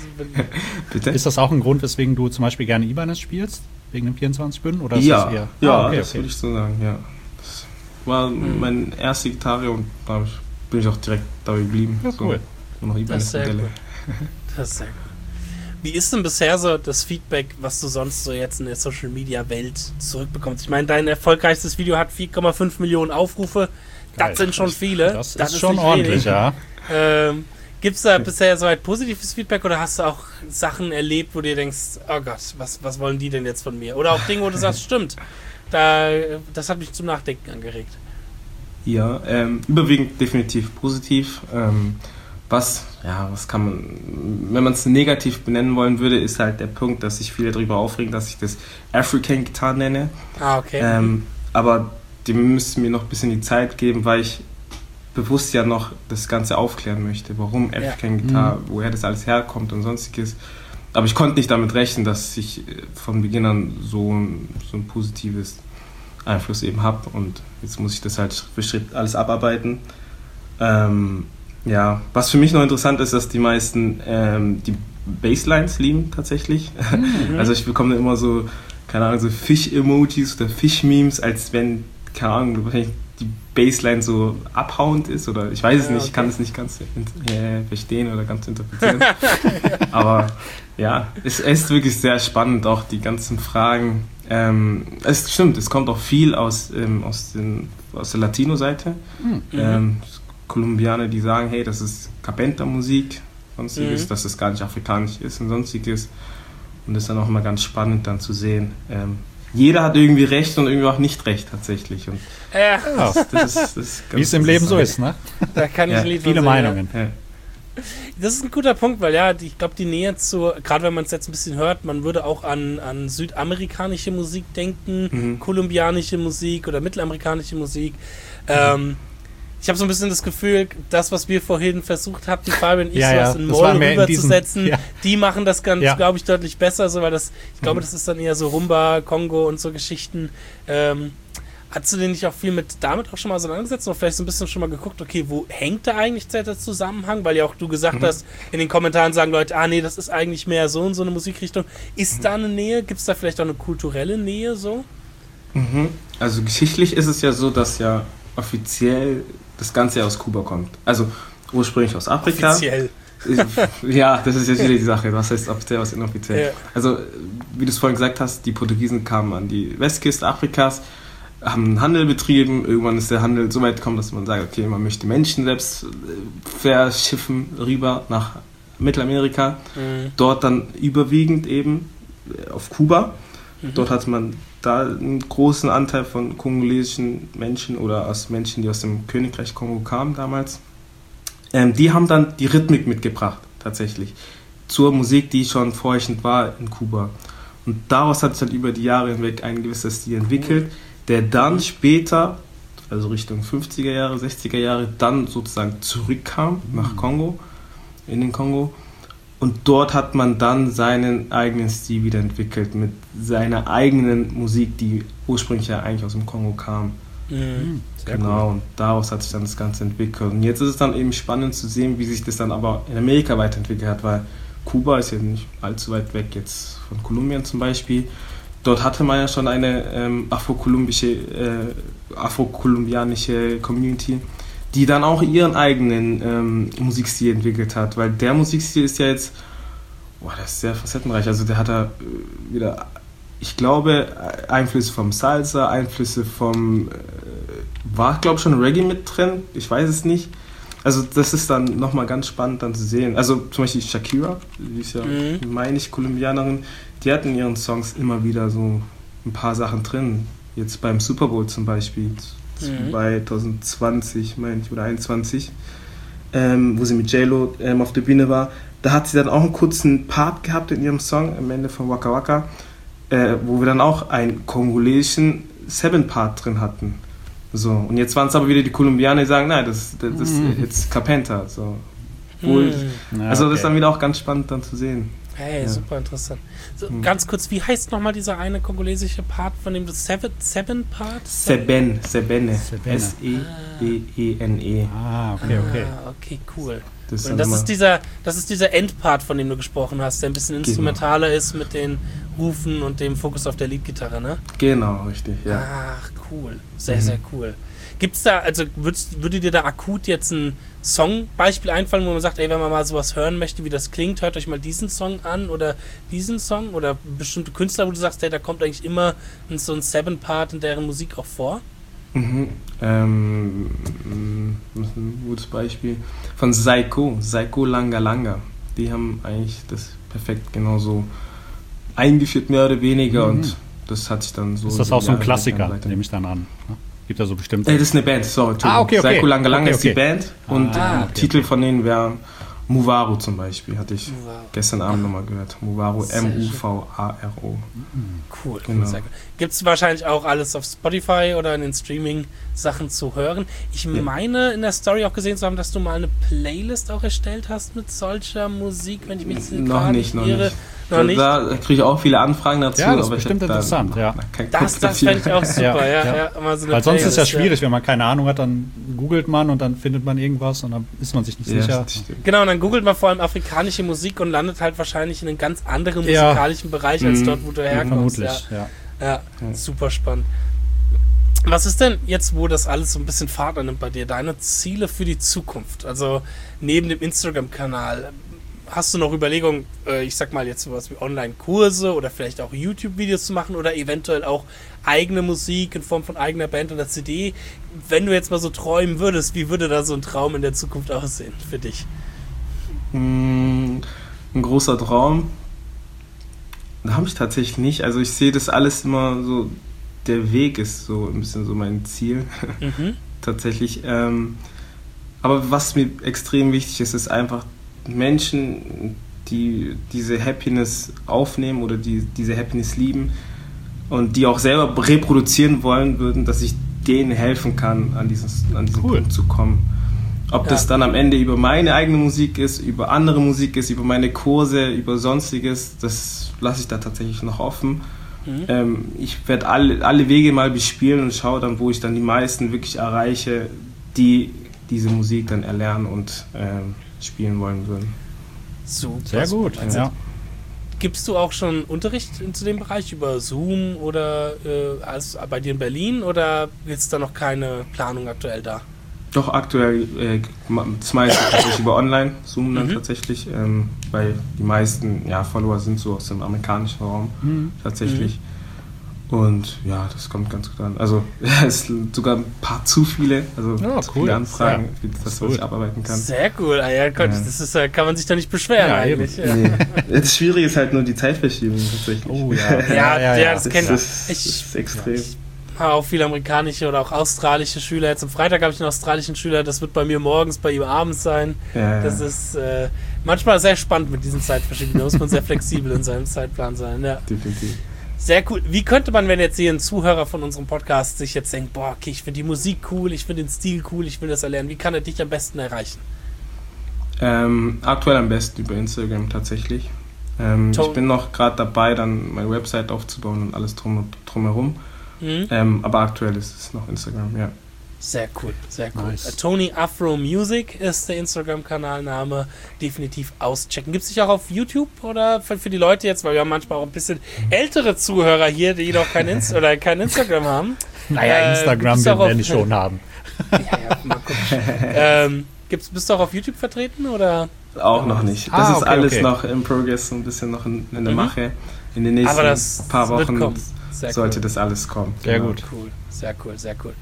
Bitte? Ist das auch ein Grund, weswegen du zum Beispiel gerne Ibanez spielst? Wegen dem vierundzwanzig Bünden? Oder ist Ja, das eher? ja, Ah, okay, das okay. würde ich so sagen, ja. Das war Mhm. meine erste Gitarre und da hab ich, bin ich auch direkt dabei geblieben. Ja, cool. So, nur noch Das ist sehr Ibanez-Modelle. gut. Das ist sehr gut. Wie ist denn bisher so das Feedback, was du sonst so jetzt in der Social-Media-Welt zurückbekommst? Ich meine, dein erfolgreichstes Video hat vier Komma fünf Millionen Aufrufe. Geil. Das sind schon viele. Das, ist schon nicht ordentlich, wenig. ja. Ähm, Gibt es da bisher so ein positives Feedback oder hast du auch Sachen erlebt, wo du dir denkst, oh Gott, was, was wollen die denn jetzt von mir? Oder auch Dinge, wo du sagst, stimmt, da, das hat mich zum Nachdenken angeregt. Ja, ähm, überwiegend definitiv positiv. Ähm, was, ja, was kann man, wenn man es negativ benennen wollen würde, ist halt der Punkt, dass sich viele darüber aufregen, dass ich das African Guitar nenne. Ah, okay. Ähm, aber dem müssten mir noch ein bisschen die Zeit geben, weil ich bewusst ja noch das Ganze aufklären möchte, warum Ja. African Guitar, woher das alles herkommt und sonstiges. Aber ich konnte nicht damit rechnen, dass ich äh, von Beginn an so ein, so ein positives Einfluss eben habe und jetzt muss ich das halt Schritt für Schritt alles abarbeiten. Ähm, ja, was für mich noch interessant ist, dass die meisten ähm, die Basslines lieben tatsächlich. Mhm. Also ich bekomme dann immer so, keine Ahnung, so Fisch-Emojis oder Fisch-Memes, als wenn, keine Ahnung, wahrscheinlich die Bassline so abhauend ist oder ich weiß es Ja, nicht, ich kann okay. es nicht ganz äh, verstehen oder ganz interpretieren. Aber ja, es ist wirklich sehr spannend, auch die ganzen Fragen. Ähm, es stimmt, es kommt auch viel aus, ähm, aus, den, aus der Latino-Seite. Mhm. Ähm, Kolumbianer, die sagen, hey, das ist Carpenter-Musik, sonstiges, Mhm. dass das gar nicht afrikanisch ist und sonstiges. Und das ist dann auch immer ganz spannend dann zu sehen. Ähm, jeder hat irgendwie recht und irgendwie auch nicht recht tatsächlich. Und Ja, Ja. das ist, das ist ganz Wie es im Leben so ist, ne? da kann ich Ja, ein Lied von Viele singen, Meinungen. Ja. Das ist ein guter Punkt, weil ja, die- ich glaube, die Nähe zu, gerade wenn man es jetzt ein bisschen hört, man würde auch an, an südamerikanische Musik denken, Mhm. kolumbianische Musik oder mittelamerikanische Musik. Ähm, ich habe so ein bisschen das Gefühl, das, was wir vorhin versucht hatten, Fabian und ich, Ja, so ja, was in das war Moll mehr in rüberzusetzen, diesen- ja. die machen das ganz, Ja. glaube ich, deutlich besser, so, weil das, ich glaube, Mhm. das ist dann eher so Rumba, Kongo und so Geschichten. Ähm, Hast du denn nicht auch viel mit damit auch schon mal auseinandergesetzt oder vielleicht so ein bisschen schon mal geguckt, okay, wo hängt da eigentlich der Zusammenhang? Weil ja auch du gesagt Mhm. hast, in den Kommentaren sagen Leute, ah nee, das ist eigentlich mehr so und so eine Musikrichtung. Ist da eine Nähe? Gibt es da vielleicht auch eine kulturelle Nähe so? Mhm. Also geschichtlich ist es ja so, dass ja offiziell das Ganze aus Kuba kommt. Also ursprünglich aus Afrika. Offiziell. Ja, das ist jetzt wieder die Sache. Was heißt offiziell, was inoffiziell? Ja. Also, wie du es vorhin gesagt hast, die Portugiesen kamen an die Westküste Afrikas, haben einen Handel betrieben. Irgendwann ist der Handel so weit gekommen, dass man sagt, okay, man möchte Menschen selbst äh, verschiffen rüber nach Mittelamerika. Mhm. Dort dann überwiegend eben äh, auf Kuba. Mhm. Dort hat man da einen großen Anteil von kongolesischen Menschen oder aus Menschen, die aus dem Königreich Kongo kamen damals. Ähm, die haben dann die Rhythmik mitgebracht, tatsächlich, zur Musik, die schon vorherrschend war in Kuba. Und daraus hat sich dann über die Jahre hinweg ein gewisser Stil entwickelt, der dann später, also Richtung fünfziger Jahre, sechziger Jahre, dann sozusagen zurückkam nach Kongo, in den Kongo. Und dort hat man dann seinen eigenen Stil wieder entwickelt, mit seiner eigenen Musik, die ursprünglich ja eigentlich aus dem Kongo kam. Mhm. Sehr Genau, und daraus hat sich dann das Ganze entwickelt. Und jetzt ist es dann eben spannend zu sehen, wie sich das dann aber in Amerika weiterentwickelt hat, weil Kuba ist ja nicht allzu weit weg jetzt von Kolumbien zum Beispiel. Dort hatte man ja schon eine ähm, afro-kolumbische, äh, afro-kolumbianische Community, die dann auch ihren eigenen ähm, Musikstil entwickelt hat, weil der Musikstil ist ja jetzt, boah, der ist sehr facettenreich, also der hat da äh, wieder, ich glaube, Einflüsse vom Salsa, Einflüsse vom, äh, war glaube ich schon Reggae mit drin, ich weiß es nicht, Also das ist dann nochmal ganz spannend dann zu sehen. Also zum Beispiel Shakira, die ist ja, Mhm. meine ich, Kolumbianerin, die hat in ihren Songs immer wieder so ein paar Sachen drin. Jetzt beim Super Bowl zum Beispiel, Mhm. zwanzig zwanzig, meine ich, oder einundzwanzig, ähm, wo sie mit J-Lo ähm, auf der Bühne war. Da hat sie dann auch einen kurzen Part gehabt in ihrem Song, am Ende von Waka Waka, äh, wo wir dann auch einen kongolesischen Seven-Part drin hatten. So, und jetzt waren es aber wieder die Kolumbianer, die sagen, nein, das, das, das Mhm. ist jetzt Carpenter. So. Wohl, Mhm. Ja, also das okay. ist dann wieder auch ganz spannend dann zu sehen. Hey, Ja. super interessant. So, Mhm. Ganz kurz, wie heißt nochmal dieser eine kongolesische Part, von dem das Seven, Seven Part? Seben, Sebene, Sebene. S E B E N E. Ah, okay, okay. Ah, okay, cool. Das ist Und dann das immer- ist dieser, das ist dieser Endpart, von dem du gesprochen hast, der ein bisschen Genau. instrumentaler ist mit den Rufen und dem Fokus auf der Leadgitarre, ne? Genau, richtig, ja. Ach, cool. Sehr, Mhm. sehr cool. Gibt's da, also würdest, würde dir da akut jetzt ein Songbeispiel einfallen, wo man sagt, ey, wenn man mal sowas hören möchte, wie das klingt, hört euch mal diesen Song an oder diesen Song oder bestimmte Künstler, wo du sagst, ey, da kommt eigentlich immer ein, so ein Seven-Part in deren Musik auch vor? Mhm. Ähm, mh, was ist ein gutes Beispiel? Von Saiko, Saiko Langa Langa. Die haben eigentlich das perfekt genauso eingeführt, mehr oder weniger, Mhm. und das hat sich dann so. Ist das auch so ein Jahre Klassiker, weiter- nehme ich dann an? Ne? Gibt ja so bestimmt. Äh, das ist eine Band, sorry. Entschuldigung. Ah, okay, okay. Saiko Langa Langa Okay, ist die okay. Band, und Ah, der okay, Titel okay. von denen wäre Muvaru zum Beispiel, hatte ich Wow. gestern Abend nochmal gehört. Muvaru, Sehr M U V A R O. Cool, Genau. cool, sehr gut. Gibt es wahrscheinlich auch alles auf Spotify oder in den Streaming-Sachen zu hören. Ich Ja. meine, in der Story auch gesehen zu haben, dass du mal eine Playlist auch erstellt hast mit solcher Musik, wenn ich mich jetzt Noch gerade nicht, noch irre. nicht. Noch nicht? Da, da kriege ich auch viele Anfragen dazu. Ja, das ist aber ich bestimmt hab da interessant, ja. noch keinen Das, Kopf das dafür. fände ich auch super, ja. Ja, ja, ja. Mal so eine Weil sonst ist ja Playlist, schwierig, wenn man keine Ahnung hat, dann googelt man und dann findet man irgendwas und dann ist man sich nicht Ja, sicher. das stimmt. Genau, und dann googelt man vor allem afrikanische Musik und landet halt wahrscheinlich in einem ganz anderen Ja. musikalischen Bereich als Mhm. dort, wo du herkommst. Vermutlich, ja. Ja, ja, Ja. super spannend. Was ist denn jetzt, wo das alles so ein bisschen Fahrt annimmt bei dir, deine Ziele für die Zukunft? Also neben dem Instagram-Kanal, hast du noch Überlegungen, äh, ich sag mal jetzt sowas wie Online-Kurse oder vielleicht auch YouTube-Videos zu machen oder eventuell auch eigene Musik in Form von eigener Band oder C D? Wenn du jetzt mal so träumen würdest, wie würde da so ein Traum in der Zukunft aussehen für dich? Mm, Ein großer Traum. Da habe ich tatsächlich nicht. Also ich sehe das alles immer so, der Weg ist so ein bisschen so mein Ziel. Mhm. Tatsächlich. Ähm, aber was mir extrem wichtig ist, ist einfach Menschen, die diese Happiness aufnehmen oder die diese Happiness lieben und die auch selber reproduzieren wollen würden, dass ich denen helfen kann, an, dieses, an diesen Cool. Punkt zu kommen. Ob Ja. das dann am Ende über meine eigene Musik ist, über andere Musik ist, über meine Kurse, über Sonstiges, das lasse ich da tatsächlich noch offen. Mhm. Ähm, ich werde alle, alle Wege mal bespielen und schaue dann, wo ich dann die meisten wirklich erreiche, die diese Musik dann erlernen und ähm, spielen wollen würden. Super. Sehr gut. Also, Ja. Gibst du auch schon Unterricht in, zu dem Bereich über Zoom oder äh, als, bei dir in Berlin oder ist da noch keine Planung aktuell da? Doch aktuell äh, das meiste tatsächlich über Online, Zoom dann Mhm. tatsächlich, ähm, weil die meisten ja, Follower sind so aus dem amerikanischen Raum Mhm. tatsächlich. Und ja, das kommt ganz gut an. Also es sind sogar ein paar zu viele, also Ja, zu cool. viele Anfragen, Ja. wie das, Das ist was ich gut. abarbeiten kann. Sehr cool. Ah, ja, Gott, Ja. das ist, äh, kann man sich da nicht beschweren Ja, eben. eigentlich. Ja. Nee. Das Schwierige ist halt nur die Zeitverschiebung tatsächlich. Oh ja. Ja, ja, ja, ja. das Das kennt ist, ich. das ist extrem. Ich habe auch viele amerikanische oder auch australische Schüler. Jetzt am Freitag habe ich einen australischen Schüler. Das wird bei mir morgens, bei ihm abends sein. Ja, Das ja, ist äh, manchmal sehr spannend mit diesen Zeitverschiebungen. Da muss man sehr flexibel in seinem Zeitplan sein. Ja. definitiv. Sehr cool. Wie könnte man, wenn jetzt hier ein Zuhörer von unserem Podcast sich jetzt denkt, boah, okay, ich finde die Musik cool, ich finde den Stil cool, ich will das erlernen. Wie kann er dich am besten erreichen? Ähm, aktuell am besten über Instagram tatsächlich. Ähm, Toll. ich bin noch gerade dabei, dann meine Website aufzubauen und alles drum, drumherum. Mhm. Ähm, aber aktuell ist es noch Instagram, ja. Sehr cool, sehr cool. Nice. Äh, Tony Afro Music ist der Instagram-Kanalname. Definitiv auschecken. Gibt es dich auch auf YouTube oder für, für die Leute jetzt, weil wir haben manchmal auch ein bisschen ältere Zuhörer hier, die noch kein, Inst oder kein Instagram haben. Naja, Äh, Instagram gibt's auch werden die auf- schon haben. Ja, ja, mal gucken. ähm, gibt's, bist du auch auf YouTube vertreten oder? Auch noch nicht. Das Ah, ist okay, alles okay. noch im Progress, so ein bisschen noch in, in der Mhm. Mache. In den nächsten Aber das paar wird Wochen kommen. Sehr sollte cool. das alles kommen. Sehr Genau. gut. Cool, sehr cool, sehr cool.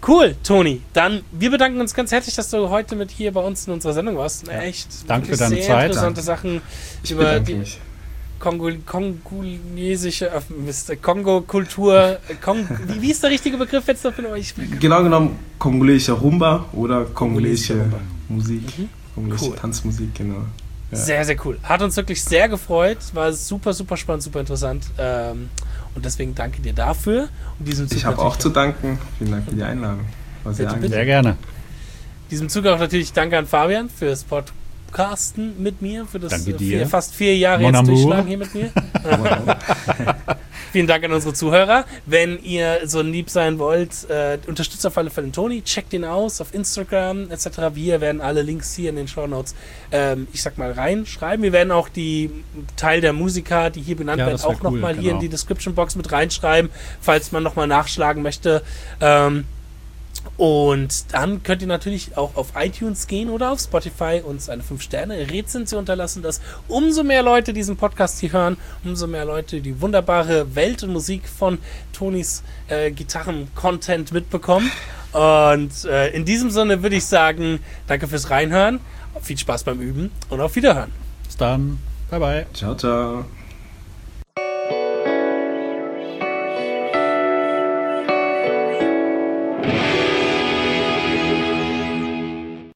Cool, Toni. Dann, wir bedanken uns ganz herzlich, dass du heute mit hier bei uns in unserer Sendung warst. Ja. Echt Danke für deine sehr Zeit. interessante Danke. Sachen Ich über bedanke die mich. Kongol kongolesische, äh, Mist, Kongo-Kultur. Kong, wie, wie ist der richtige Begriff jetzt dafür? Ich, Genau genommen kongolische Rumba oder kongolische Rumba. Musik. Kongolische Cool. Tanzmusik, genau. Ja. Sehr, sehr cool. Hat uns wirklich sehr gefreut. War super, super spannend, super interessant. Ähm, und deswegen danke dir dafür. Und diesem Zug Ich habe auch natürlich- zu danken. Vielen Dank für die Einladung. War sehr Bitte, angenehm. Sehr gerne. In diesem Zug auch natürlich danke an Fabian fürs Podcasten mit mir, für das Danke äh, dir. vier, fast vier Jahre Mon jetzt amour. durchschlagen hier mit mir. Vielen Dank an unsere Zuhörer. Wenn ihr so lieb sein wollt, äh, unterstützt auf alle Fälle den Toni, checkt ihn aus auf Instagram et cetera. Wir werden alle Links hier in den Shownotes, ähm, ich sag mal, reinschreiben. Wir werden auch die Teil der Musiker, die hier benannt Ja, werden, das wär auch cool, nochmal hier in genau. die Description Box mit reinschreiben, falls man nochmal nachschlagen möchte. Ähm, Und dann könnt ihr natürlich auch auf iTunes gehen oder auf Spotify uns eine fünf Sterne Rezension unterlassen, dass umso mehr Leute diesen Podcast hier hören, umso mehr Leute die wunderbare Welt und Musik von Tonis äh, Gitarren-Content mitbekommen. Und äh, in diesem Sinne würde ich sagen, danke fürs Reinhören, viel Spaß beim Üben und auf Wiederhören. Bis dann. Bye, bye. Ciao, ciao.